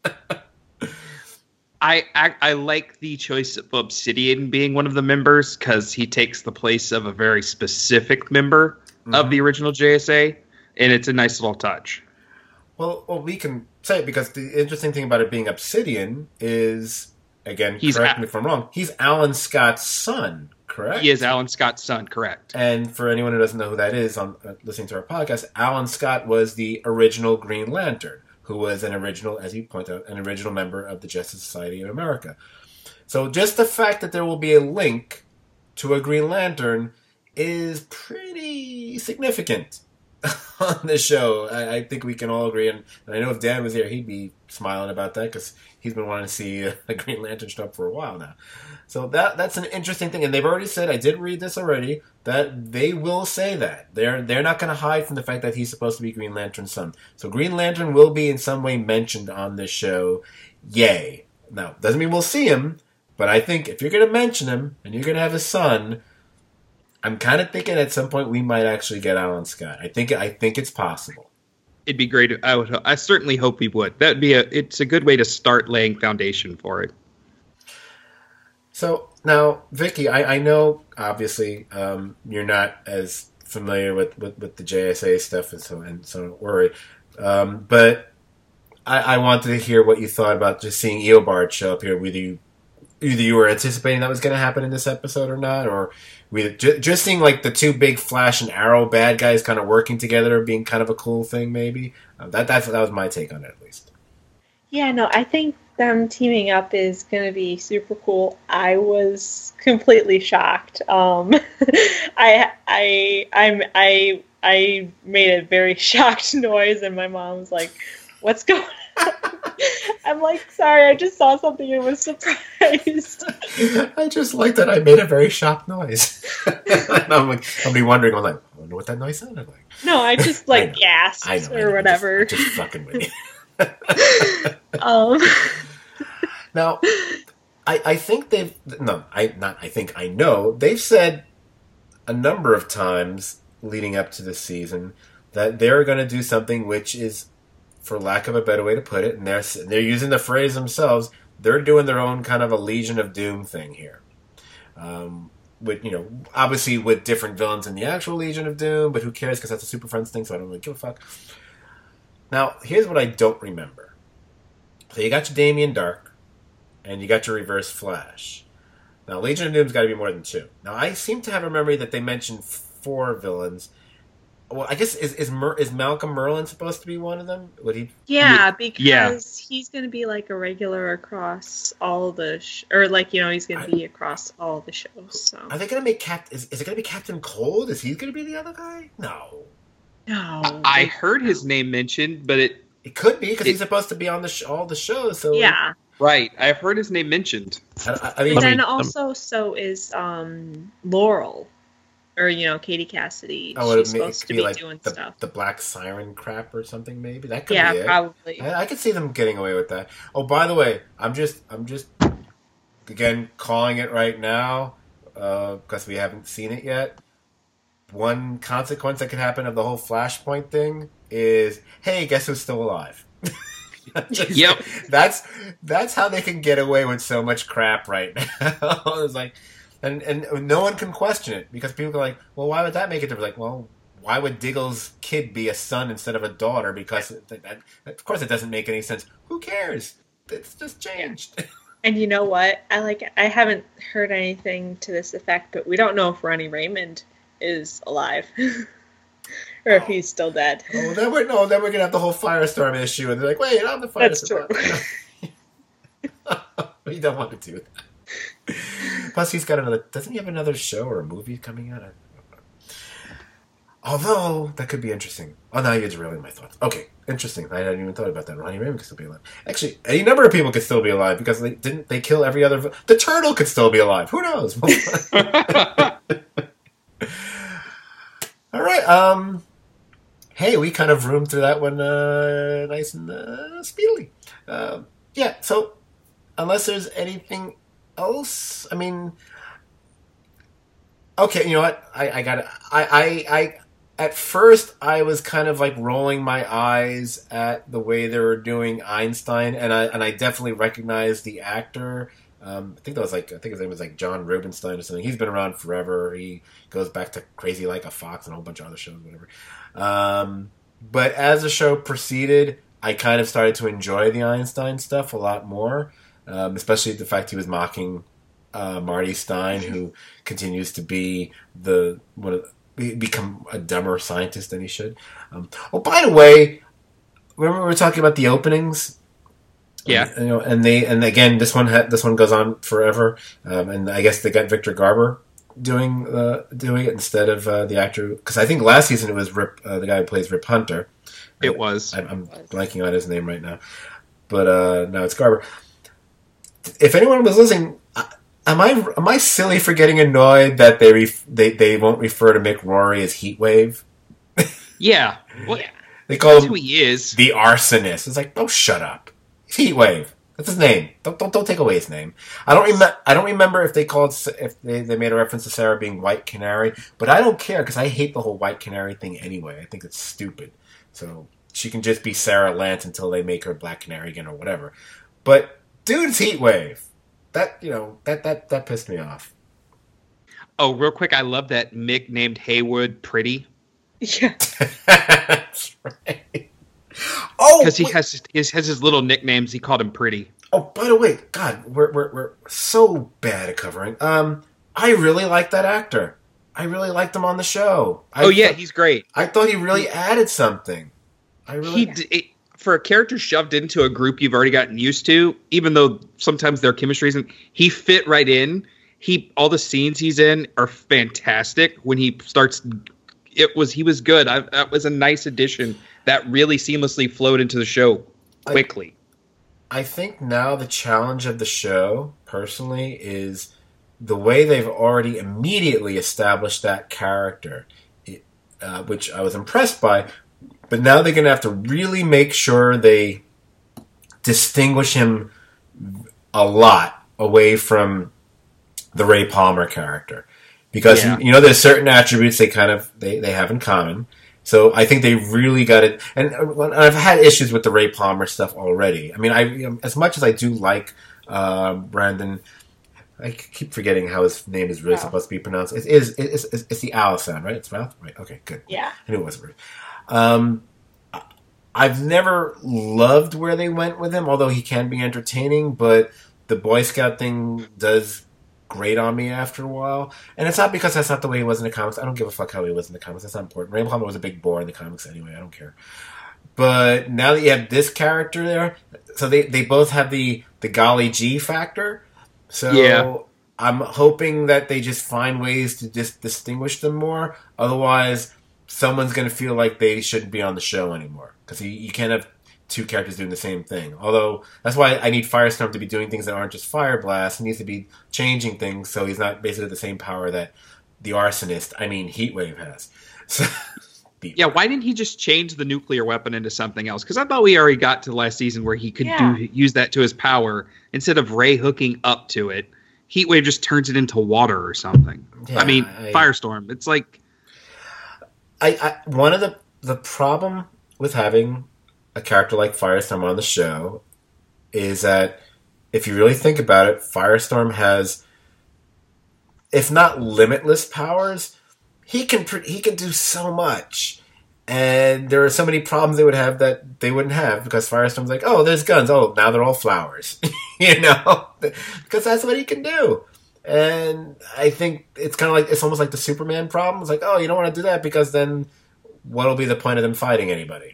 I like the choice of Obsidian being one of the members, because he takes the place of a very specific member of the original JSA, and it's a nice little touch. Well, we can say it, because the interesting thing about it being Obsidian is, again, correct me if I'm wrong, he's Alan Scott's son, correct? He is Alan Scott's son, correct. And for anyone who doesn't know who that is on listening to our podcast, Alan Scott was the original Green Lantern, who was an original, as you point out, an original member of the Justice Society of America. So just the fact that there will be a link to a Green Lantern is pretty significant on this show. I think we can all agree, and I know if Dan was here, he'd be smiling about that, because he's been wanting to see a Green Lantern stuff for a while now. So that's an interesting thing, and they've already said, I did read this already, that they will say that. They're not going to hide from the fact that he's supposed to be Green Lantern's son. So Green Lantern will be in some way mentioned on this show. Yay. Now, doesn't mean we'll see him, but I think if you're going to mention him, and you're going to have his son, I'm kind of thinking at some point we might actually get Alan Scott. I think it's possible. It'd be great. I certainly hope we would. It's a good way to start laying foundation for it. So now, Vicky, I know obviously you're not as familiar with the JSA stuff, and so don't worry. But I wanted to hear what you thought about just seeing Eobard show up here. Either you were anticipating that was going to happen in this episode or not, or just seeing the two big Flash and Arrow bad guys kind of working together being kind of a cool thing, maybe. That was my take on it, at least. Yeah, no, I think them teaming up is going to be super cool. I was completely shocked. I made a very shocked noise, and my mom was like, "What's going on?" I'm like, "Sorry, I just saw something and was surprised." I just like that I made a very shocked noise. I'll be wondering, I wonder what that noise sounded like. No, I just gasped or whatever. I'm just fucking with you. Now, I think I know they've said a number of times leading up to this season that they're going to do something which is, for lack of a better way to put it, and they're using the phrase themselves, they're doing their own kind of a Legion of Doom thing here. With obviously with different villains in the actual Legion of Doom, but who cares, because that's a Super Friends thing, so I don't really give a fuck. Now, here's what I don't remember. So you got your Damien Dark, and you got your Reverse Flash. Now, Legion of Doom's got to be more than two. Now, I seem to have a memory that they mentioned 4 villains. Well, I guess is Malcolm Merlin supposed to be one of them? Would he? Yeah, because Yeah. he's going to be like a regular across all the or like he's going to be across all the shows. So Are they going to make Is it going to be Captain Cold? Is he going to be the other guy? No, no, I heard his name mentioned, but it could be because he's supposed to be on all the shows. So yeah. right. I've heard his name mentioned. I mean, And then also, so is Laurel, or Katie Cassidy. would She's it supposed to be be like doing the, stuff. the Black Siren crap or something? Maybe that could Yeah, be it. probably. I could see them getting away with that. Oh, by the way, I'm just again calling it right now because we haven't seen it yet. One consequence that could happen of the whole Flashpoint thing is, hey, guess who's still alive? Yep. That's how they can get away with so much crap right now. It's like, and no one can question it because people are like, well, why would that make it different? Like, well, why would Diggle's kid be a son instead of a daughter? Because of course it doesn't make any sense. Who cares? It's just changed. And you know what? I haven't heard anything to this effect, but we don't know if Ronnie Raymond is alive or if he's still dead. Oh, then we're gonna have the whole Firestorm issue, and they're like, wait, I'm the Firestorm. That's true. You don't want to do that. Plus, he's got another. Doesn't he have another show or a movie coming out? Although that could be interesting. Oh, now you're derailing my thoughts. Okay, interesting. I hadn't even thought about that. Ronnie Raymond could still be alive. Actually, any number of people could still be alive because they kill every other. The Turtle could still be alive. Who knows? All right. Hey, we kind of roomed through that one nice and speedily. Yeah. So, unless there's anything else, I mean, okay. You know what? I got it. I at first I was kind of like rolling my eyes at the way they were doing Einstein, and I definitely recognized the actor. I think his name was like John Rubinstein or something. He's been around forever. He goes back to Crazy Like a Fox and a whole bunch of other shows, whatever. But as the show proceeded, I kind of started to enjoy the Einstein stuff a lot more, especially the fact he was mocking Marty Stein, who continues to be become a dumber scientist than he should. Oh, by the way, remember we were talking about the openings? Yeah, and again, this one goes on forever, and I guess they got Victor Garber doing it instead of the actor, because I think last season it was Rip, the guy who plays Rip Hunter. It was. I'm blanking on his name right now, but now it's Garber. If anyone was listening, am I silly for getting annoyed that they won't refer to Mick Rory as Heatwave? Yeah, well, yeah. They call That's him who he is. The Arsonist. It's like, oh, shut up. Heatwave. That's his name. Don't take away his name. I don't remember if they made a reference to Sarah being White Canary, but I don't care because I hate the whole White Canary thing anyway. I think it's stupid. So she can just be Sarah Lance until they make her Black Canary again or whatever. But dude's Heatwave. That pissed me off. Oh, real quick, I love that Mick named Haywood Pretty. Yeah. That's right. Oh, because he has his little nicknames. He called him Pretty. Oh, by the way, God, we're so bad at covering. I really like that actor. I really liked him on the show. He's great. I thought he really added something. For a character shoved into a group you've already gotten used to, even though sometimes their chemistry isn't, he fit right in. All the scenes he's in are fantastic. When he starts, he was good. That was a nice addition that really seamlessly flowed into the show quickly. I think now the challenge of the show, personally, is the way they've already immediately established that character, which I was impressed by. But now they're going to have to really make sure they distinguish him a lot away from the Ray Palmer character. Because, there's certain attributes they have in common. So I think they really got it. And I've had issues with the Ray Palmer stuff already. I mean, as much as I do like Brandon, I keep forgetting how his name is really supposed to be pronounced. It's the Al sound, right? It's Ralph? Right. Okay, good. Yeah. I knew it wasn't weird. I've never loved where they went with him, although he can be entertaining, but the Boy Scout thing does grate on me after a while. And it's not because that's not the way he was in the comics. I don't give a fuck how he was in the comics. That's not important. Rainbow Comet was a big bore in the comics anyway. I don't care. But now that you have this character there, so they both have the golly G factor. So Yeah. I'm hoping that they just find ways to just distinguish them more. Otherwise, someone's going to feel like they shouldn't be on the show anymore. Because you can't have two characters doing the same thing. Although, that's why I need Firestorm to be doing things that aren't just Fire Blast. He needs to be changing things so he's not basically the same power that the Arsonist, Heatwave has. So, Yeah, why didn't he just change the nuclear weapon into something else? Because I thought we already got to last season where he could use that to his power. Instead of Ray hooking up to it, Heatwave just turns it into water or something. Yeah, Firestorm. It's like... one of the problem with having a character like Firestorm on the show is that if you really think about it, Firestorm has, if not limitless powers, he can do so much, and there are so many problems they would have that they wouldn't have because Firestorm's like, oh, there's guns, oh, now they're all flowers, because that's what he can do. And I think it's kind of like, it's almost like the Superman problem. It's like, oh, you don't want to do that because then what'll be the point of them fighting anybody?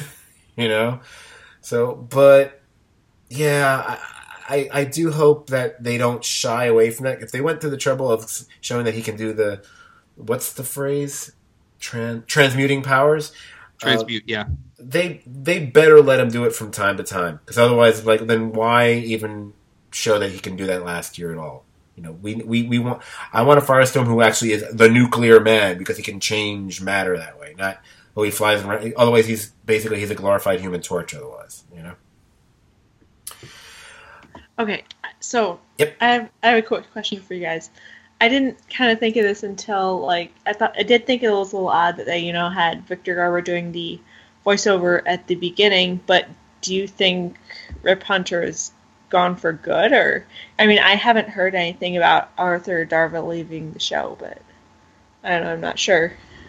So, but yeah, I do hope that they don't shy away from that. If they went through the trouble of showing that he can do what's the phrase? Transmuting powers? Transmute, yeah. They better let him do it from time to time. Because otherwise, then why even show that he can do that last year at all? We want. I want a Firestorm who actually is the nuclear man because he can change matter that way. Not he flies around. Otherwise, he's a glorified Human Torch. Otherwise, Okay, so Yep. I have a quick question for you guys. I didn't kind of think of this until I did think it was a little odd that they had Victor Garber doing the voiceover at the beginning. But do you think Rip Hunter is gone for good, or I haven't heard anything about Arthur Darvill leaving the show, but I don't know, I'm not sure.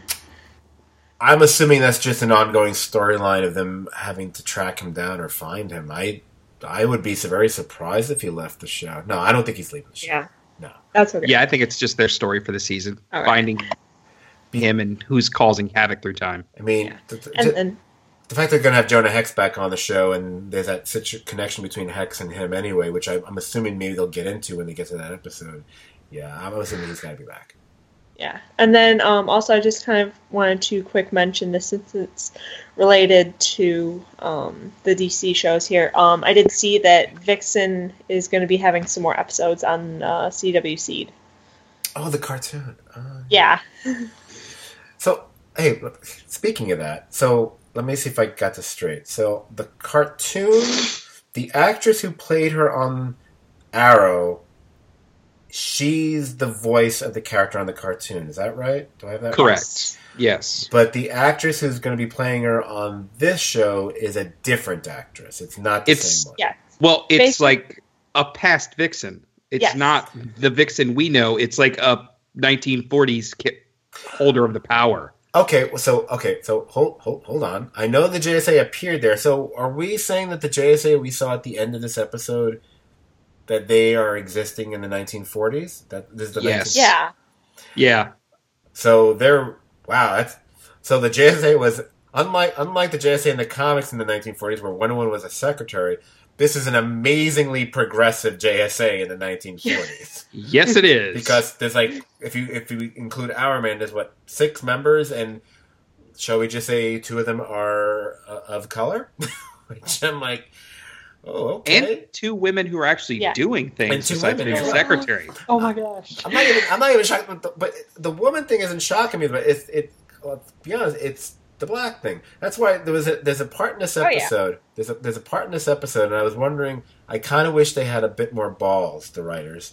I'm assuming that's just an ongoing storyline of them having to track him down or find him. I would be very surprised if he left the show. No, I don't think he's leaving the show. Yeah, no, that's okay. Yeah, I think it's just their story for the season, All right. finding him and who's causing havoc through time. And the fact they're going to have Jonah Hex back on the show, and there's that connection between Hex and him anyway, which I'm assuming maybe they'll get into when they get to that episode. Yeah, I'm assuming he's got to be back. Yeah, and then also I just kind of wanted to quick mention this since it's related to the DC shows here. I did see that Vixen is going to be having some more episodes on CW Seed. Oh, the cartoon. Yeah. So, hey, speaking of that, let me see if I got this straight. So, the cartoon, the actress who played her on Arrow, she's the voice of the character on the cartoon. Is that right? Do I have that Correct. Yes. But the actress who's going to be playing her on this show is a different actress. It's not the same one. Yeah. Well, it's like a past Vixen. It's not the Vixen we know. It's like a 1940s holder of the power. Okay, so hold on. I know the JSA appeared there. So are we saying that the JSA we saw at the end of this episode that they are existing in the 1940s? That this is the Yes. Yeah. So the JSA was unlike the JSA in the comics in the 1940s where Wonder Woman was a secretary. This is an amazingly progressive JSA in the 1940s. Yes, it is. Because there's if you include Our Man, there's 6 members, and shall we just say 2 of them are of color? Which I'm like, oh, okay. And 2 women who are actually doing things And 2 besides women being as well. secretary. Oh my gosh. I'm not even shocked, but the woman thing isn't shocking me. But to be honest, it's the black thing. That's why there's a part in this episode. There's a part in this episode, and I was wondering. I kind of wish they had a bit more balls, the writers,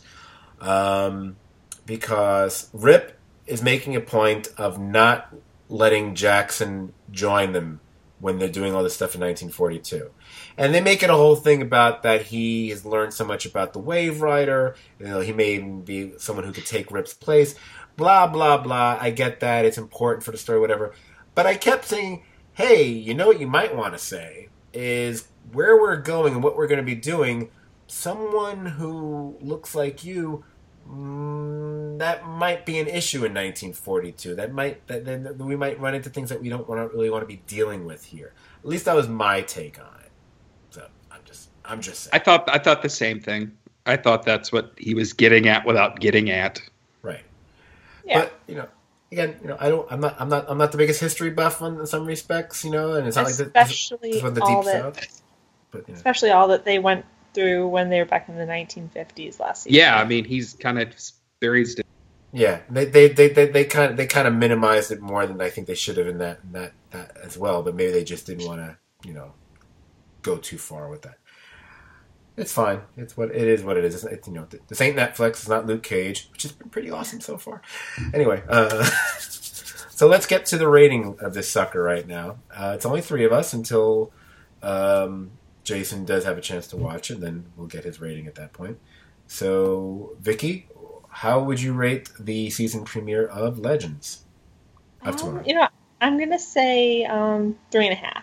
because Rip is making a point of not letting Jackson join them when they're doing all this stuff in 1942. And they make it a whole thing about that he has learned so much about the Wave Rider. He may even be someone who could take Rip's place. Blah, blah, blah. I get that. It's important for the story, whatever. But I kept saying, hey, you know what you might want to say is where we're going and what we're going to be doing, someone who looks like you that might be an issue in 1942. That we might run into things that we don't really want to be dealing with here. At least that was my take on it. So I'm just saying. I thought the same thing. I thought that's what he was getting at without getting at. Right. Yeah. But again, I'm not the biggest history buff in some respects, and it's not Especially like this is the all deep that, south. But especially all that they went through when they were back in the 1950s last season. Yeah, I mean, he's kind of buried. yeah, they kind of minimized it more than I think they should have in that as well. But maybe they just didn't want to go too far with that. It's fine. It's what it is. What it is. It's this ain't Netflix. It's not Luke Cage, which has been pretty awesome so far. Anyway, so let's get to the rating of this sucker right now. It's only 3 of us until Jason does have a chance to watch it. Then we'll get his rating at that point. So, Vicky, how would you rate the season premiere of Legends of Tomorrow? I'm gonna say 3.5.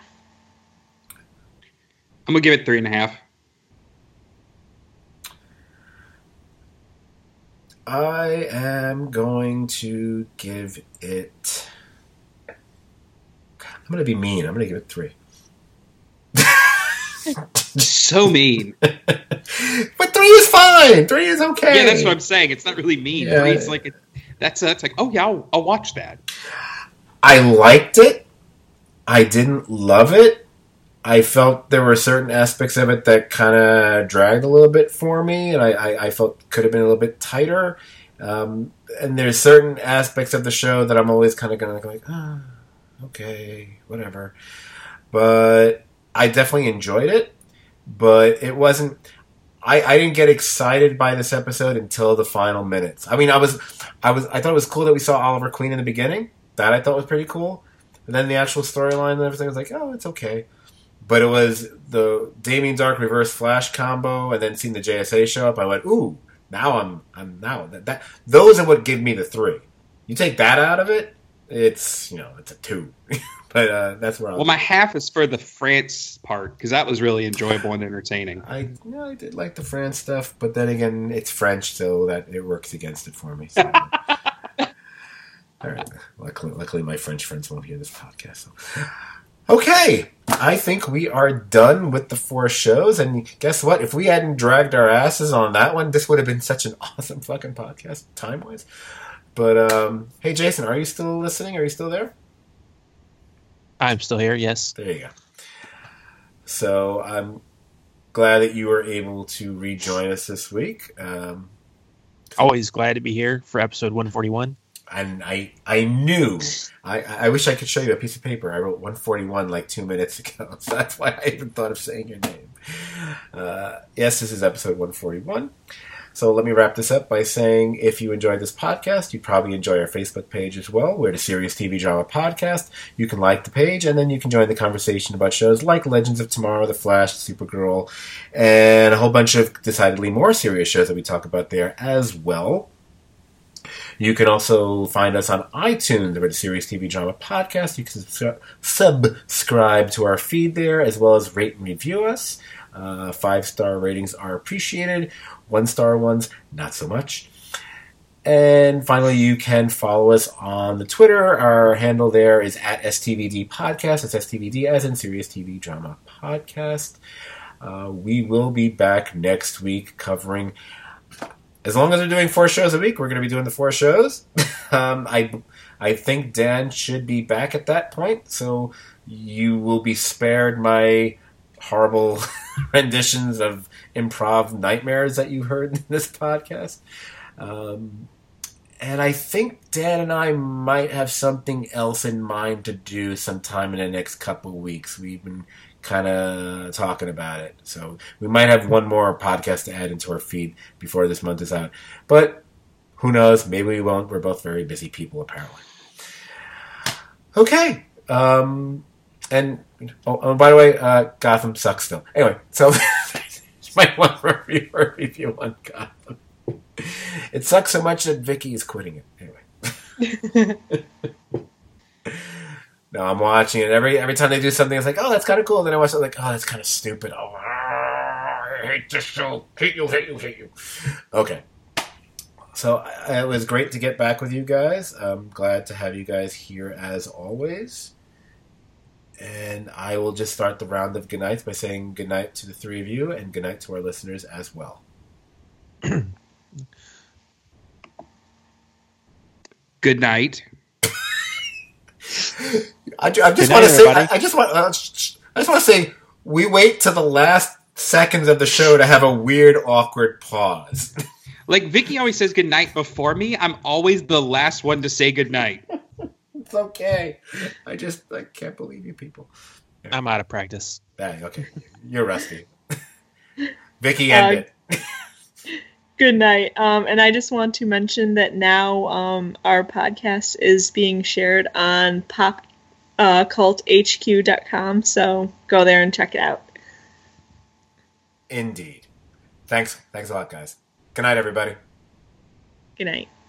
I'm gonna give it 3.5. I am going to give it. I'm going to be mean. I'm going to give it 3. So mean. But 3 is fine. 3 is okay. Yeah, that's what I'm saying. It's not really mean. Yeah. 3 is like that's like, oh yeah, I'll watch that. I liked it. I didn't love it. I felt there were certain aspects of it that kind of dragged a little bit for me, and I felt could have been a little bit tighter. And there's certain aspects of the show that I'm always kind of going to go like, okay, whatever. But I definitely enjoyed it, but it wasn't. I didn't get excited by this episode until the final minutes. I mean, I thought it was cool that we saw Oliver Queen in the beginning. That I thought was pretty cool. And then the actual storyline and everything was like, oh, it's okay. But it was the Damien Dark Reverse Flash combo, and then seeing the JSA show up. I went, ooh! Now I'm now that those are what give me the 3. You take that out of it, it's it's a 2. But that's where. Well, my half is for the France part because that was really enjoyable and entertaining. I did like the France stuff, but then again, it's French, so that it works against it for me. So. All right. Luckily, my French friends won't hear this podcast. So. Okay, I think we are done with the 4 shows, and guess what? If we hadn't dragged our asses on that one, this would have been such an awesome fucking podcast, time-wise. But, hey, Jason, are you still listening? Are you still there? I'm still here, yes. There you go. So, I'm glad that you were able to rejoin us this week. Always glad to be here for episode 141. And I knew, I wish I could show you a piece of paper. I wrote 141 like 2 minutes ago, so that's why I even thought of saying your name. Yes, this is episode 141. So let me wrap this up by saying if you enjoyed this podcast, you probably enjoy our Facebook page as well. We're the Serious TV Drama Podcast. You can like the page, and then you can join the conversation about shows like Legends of Tomorrow, The Flash, Supergirl, and a whole bunch of decidedly more serious shows that we talk about there as well. You can also find us on iTunes. We're the Serious TV Drama Podcast. You can subscribe to our feed there, as well as rate and review us. 5-star ratings are appreciated. 1-star ones, not so much. And finally, you can follow us on the Twitter. Our handle there is at STVD Podcast. It's STVD as in Serious TV Drama Podcast. We will be back next week covering... As long as we're doing 4 shows a week, we're going to be doing the 4 shows. I think Dan should be back at that point, so you will be spared my horrible renditions of improv nightmares that you heard in this podcast. And I think Dan and I might have something else in mind to do sometime in the next couple of weeks. We've been kind of talking about it. So we might have one more podcast to add into our feed before this month is out. But who knows? Maybe we won't. We're both very busy people, apparently. Okay. And by the way, Gotham sucks still. Anyway, so you might want to review on Gotham. It sucks so much that Vicky is quitting it. Anyway. No, I'm watching it. Every time they do something, it's like, oh, that's kind of cool. Then I watch it like, oh, that's kind of stupid. Oh, I hate this show. Hate you. Okay. So it was great to get back with you guys. I'm glad to have you guys here as always. And I will just start the round of goodnights by saying goodnight to the three of you and goodnight to our listeners as well. Good night. I just want to say. I just want to say. We wait to the last seconds of the show to have a weird, awkward pause. Like Vicky always says good night before me. I'm always the last one to say good night. It's okay. I can't believe you people. I'm out of practice. Okay, you're rusty. Vicky, end it. Good night. And I just want to mention that now our podcast is being shared on popculthq.com, so go there and check it out. Indeed. Thanks a lot, guys. Good night, everybody. Good night.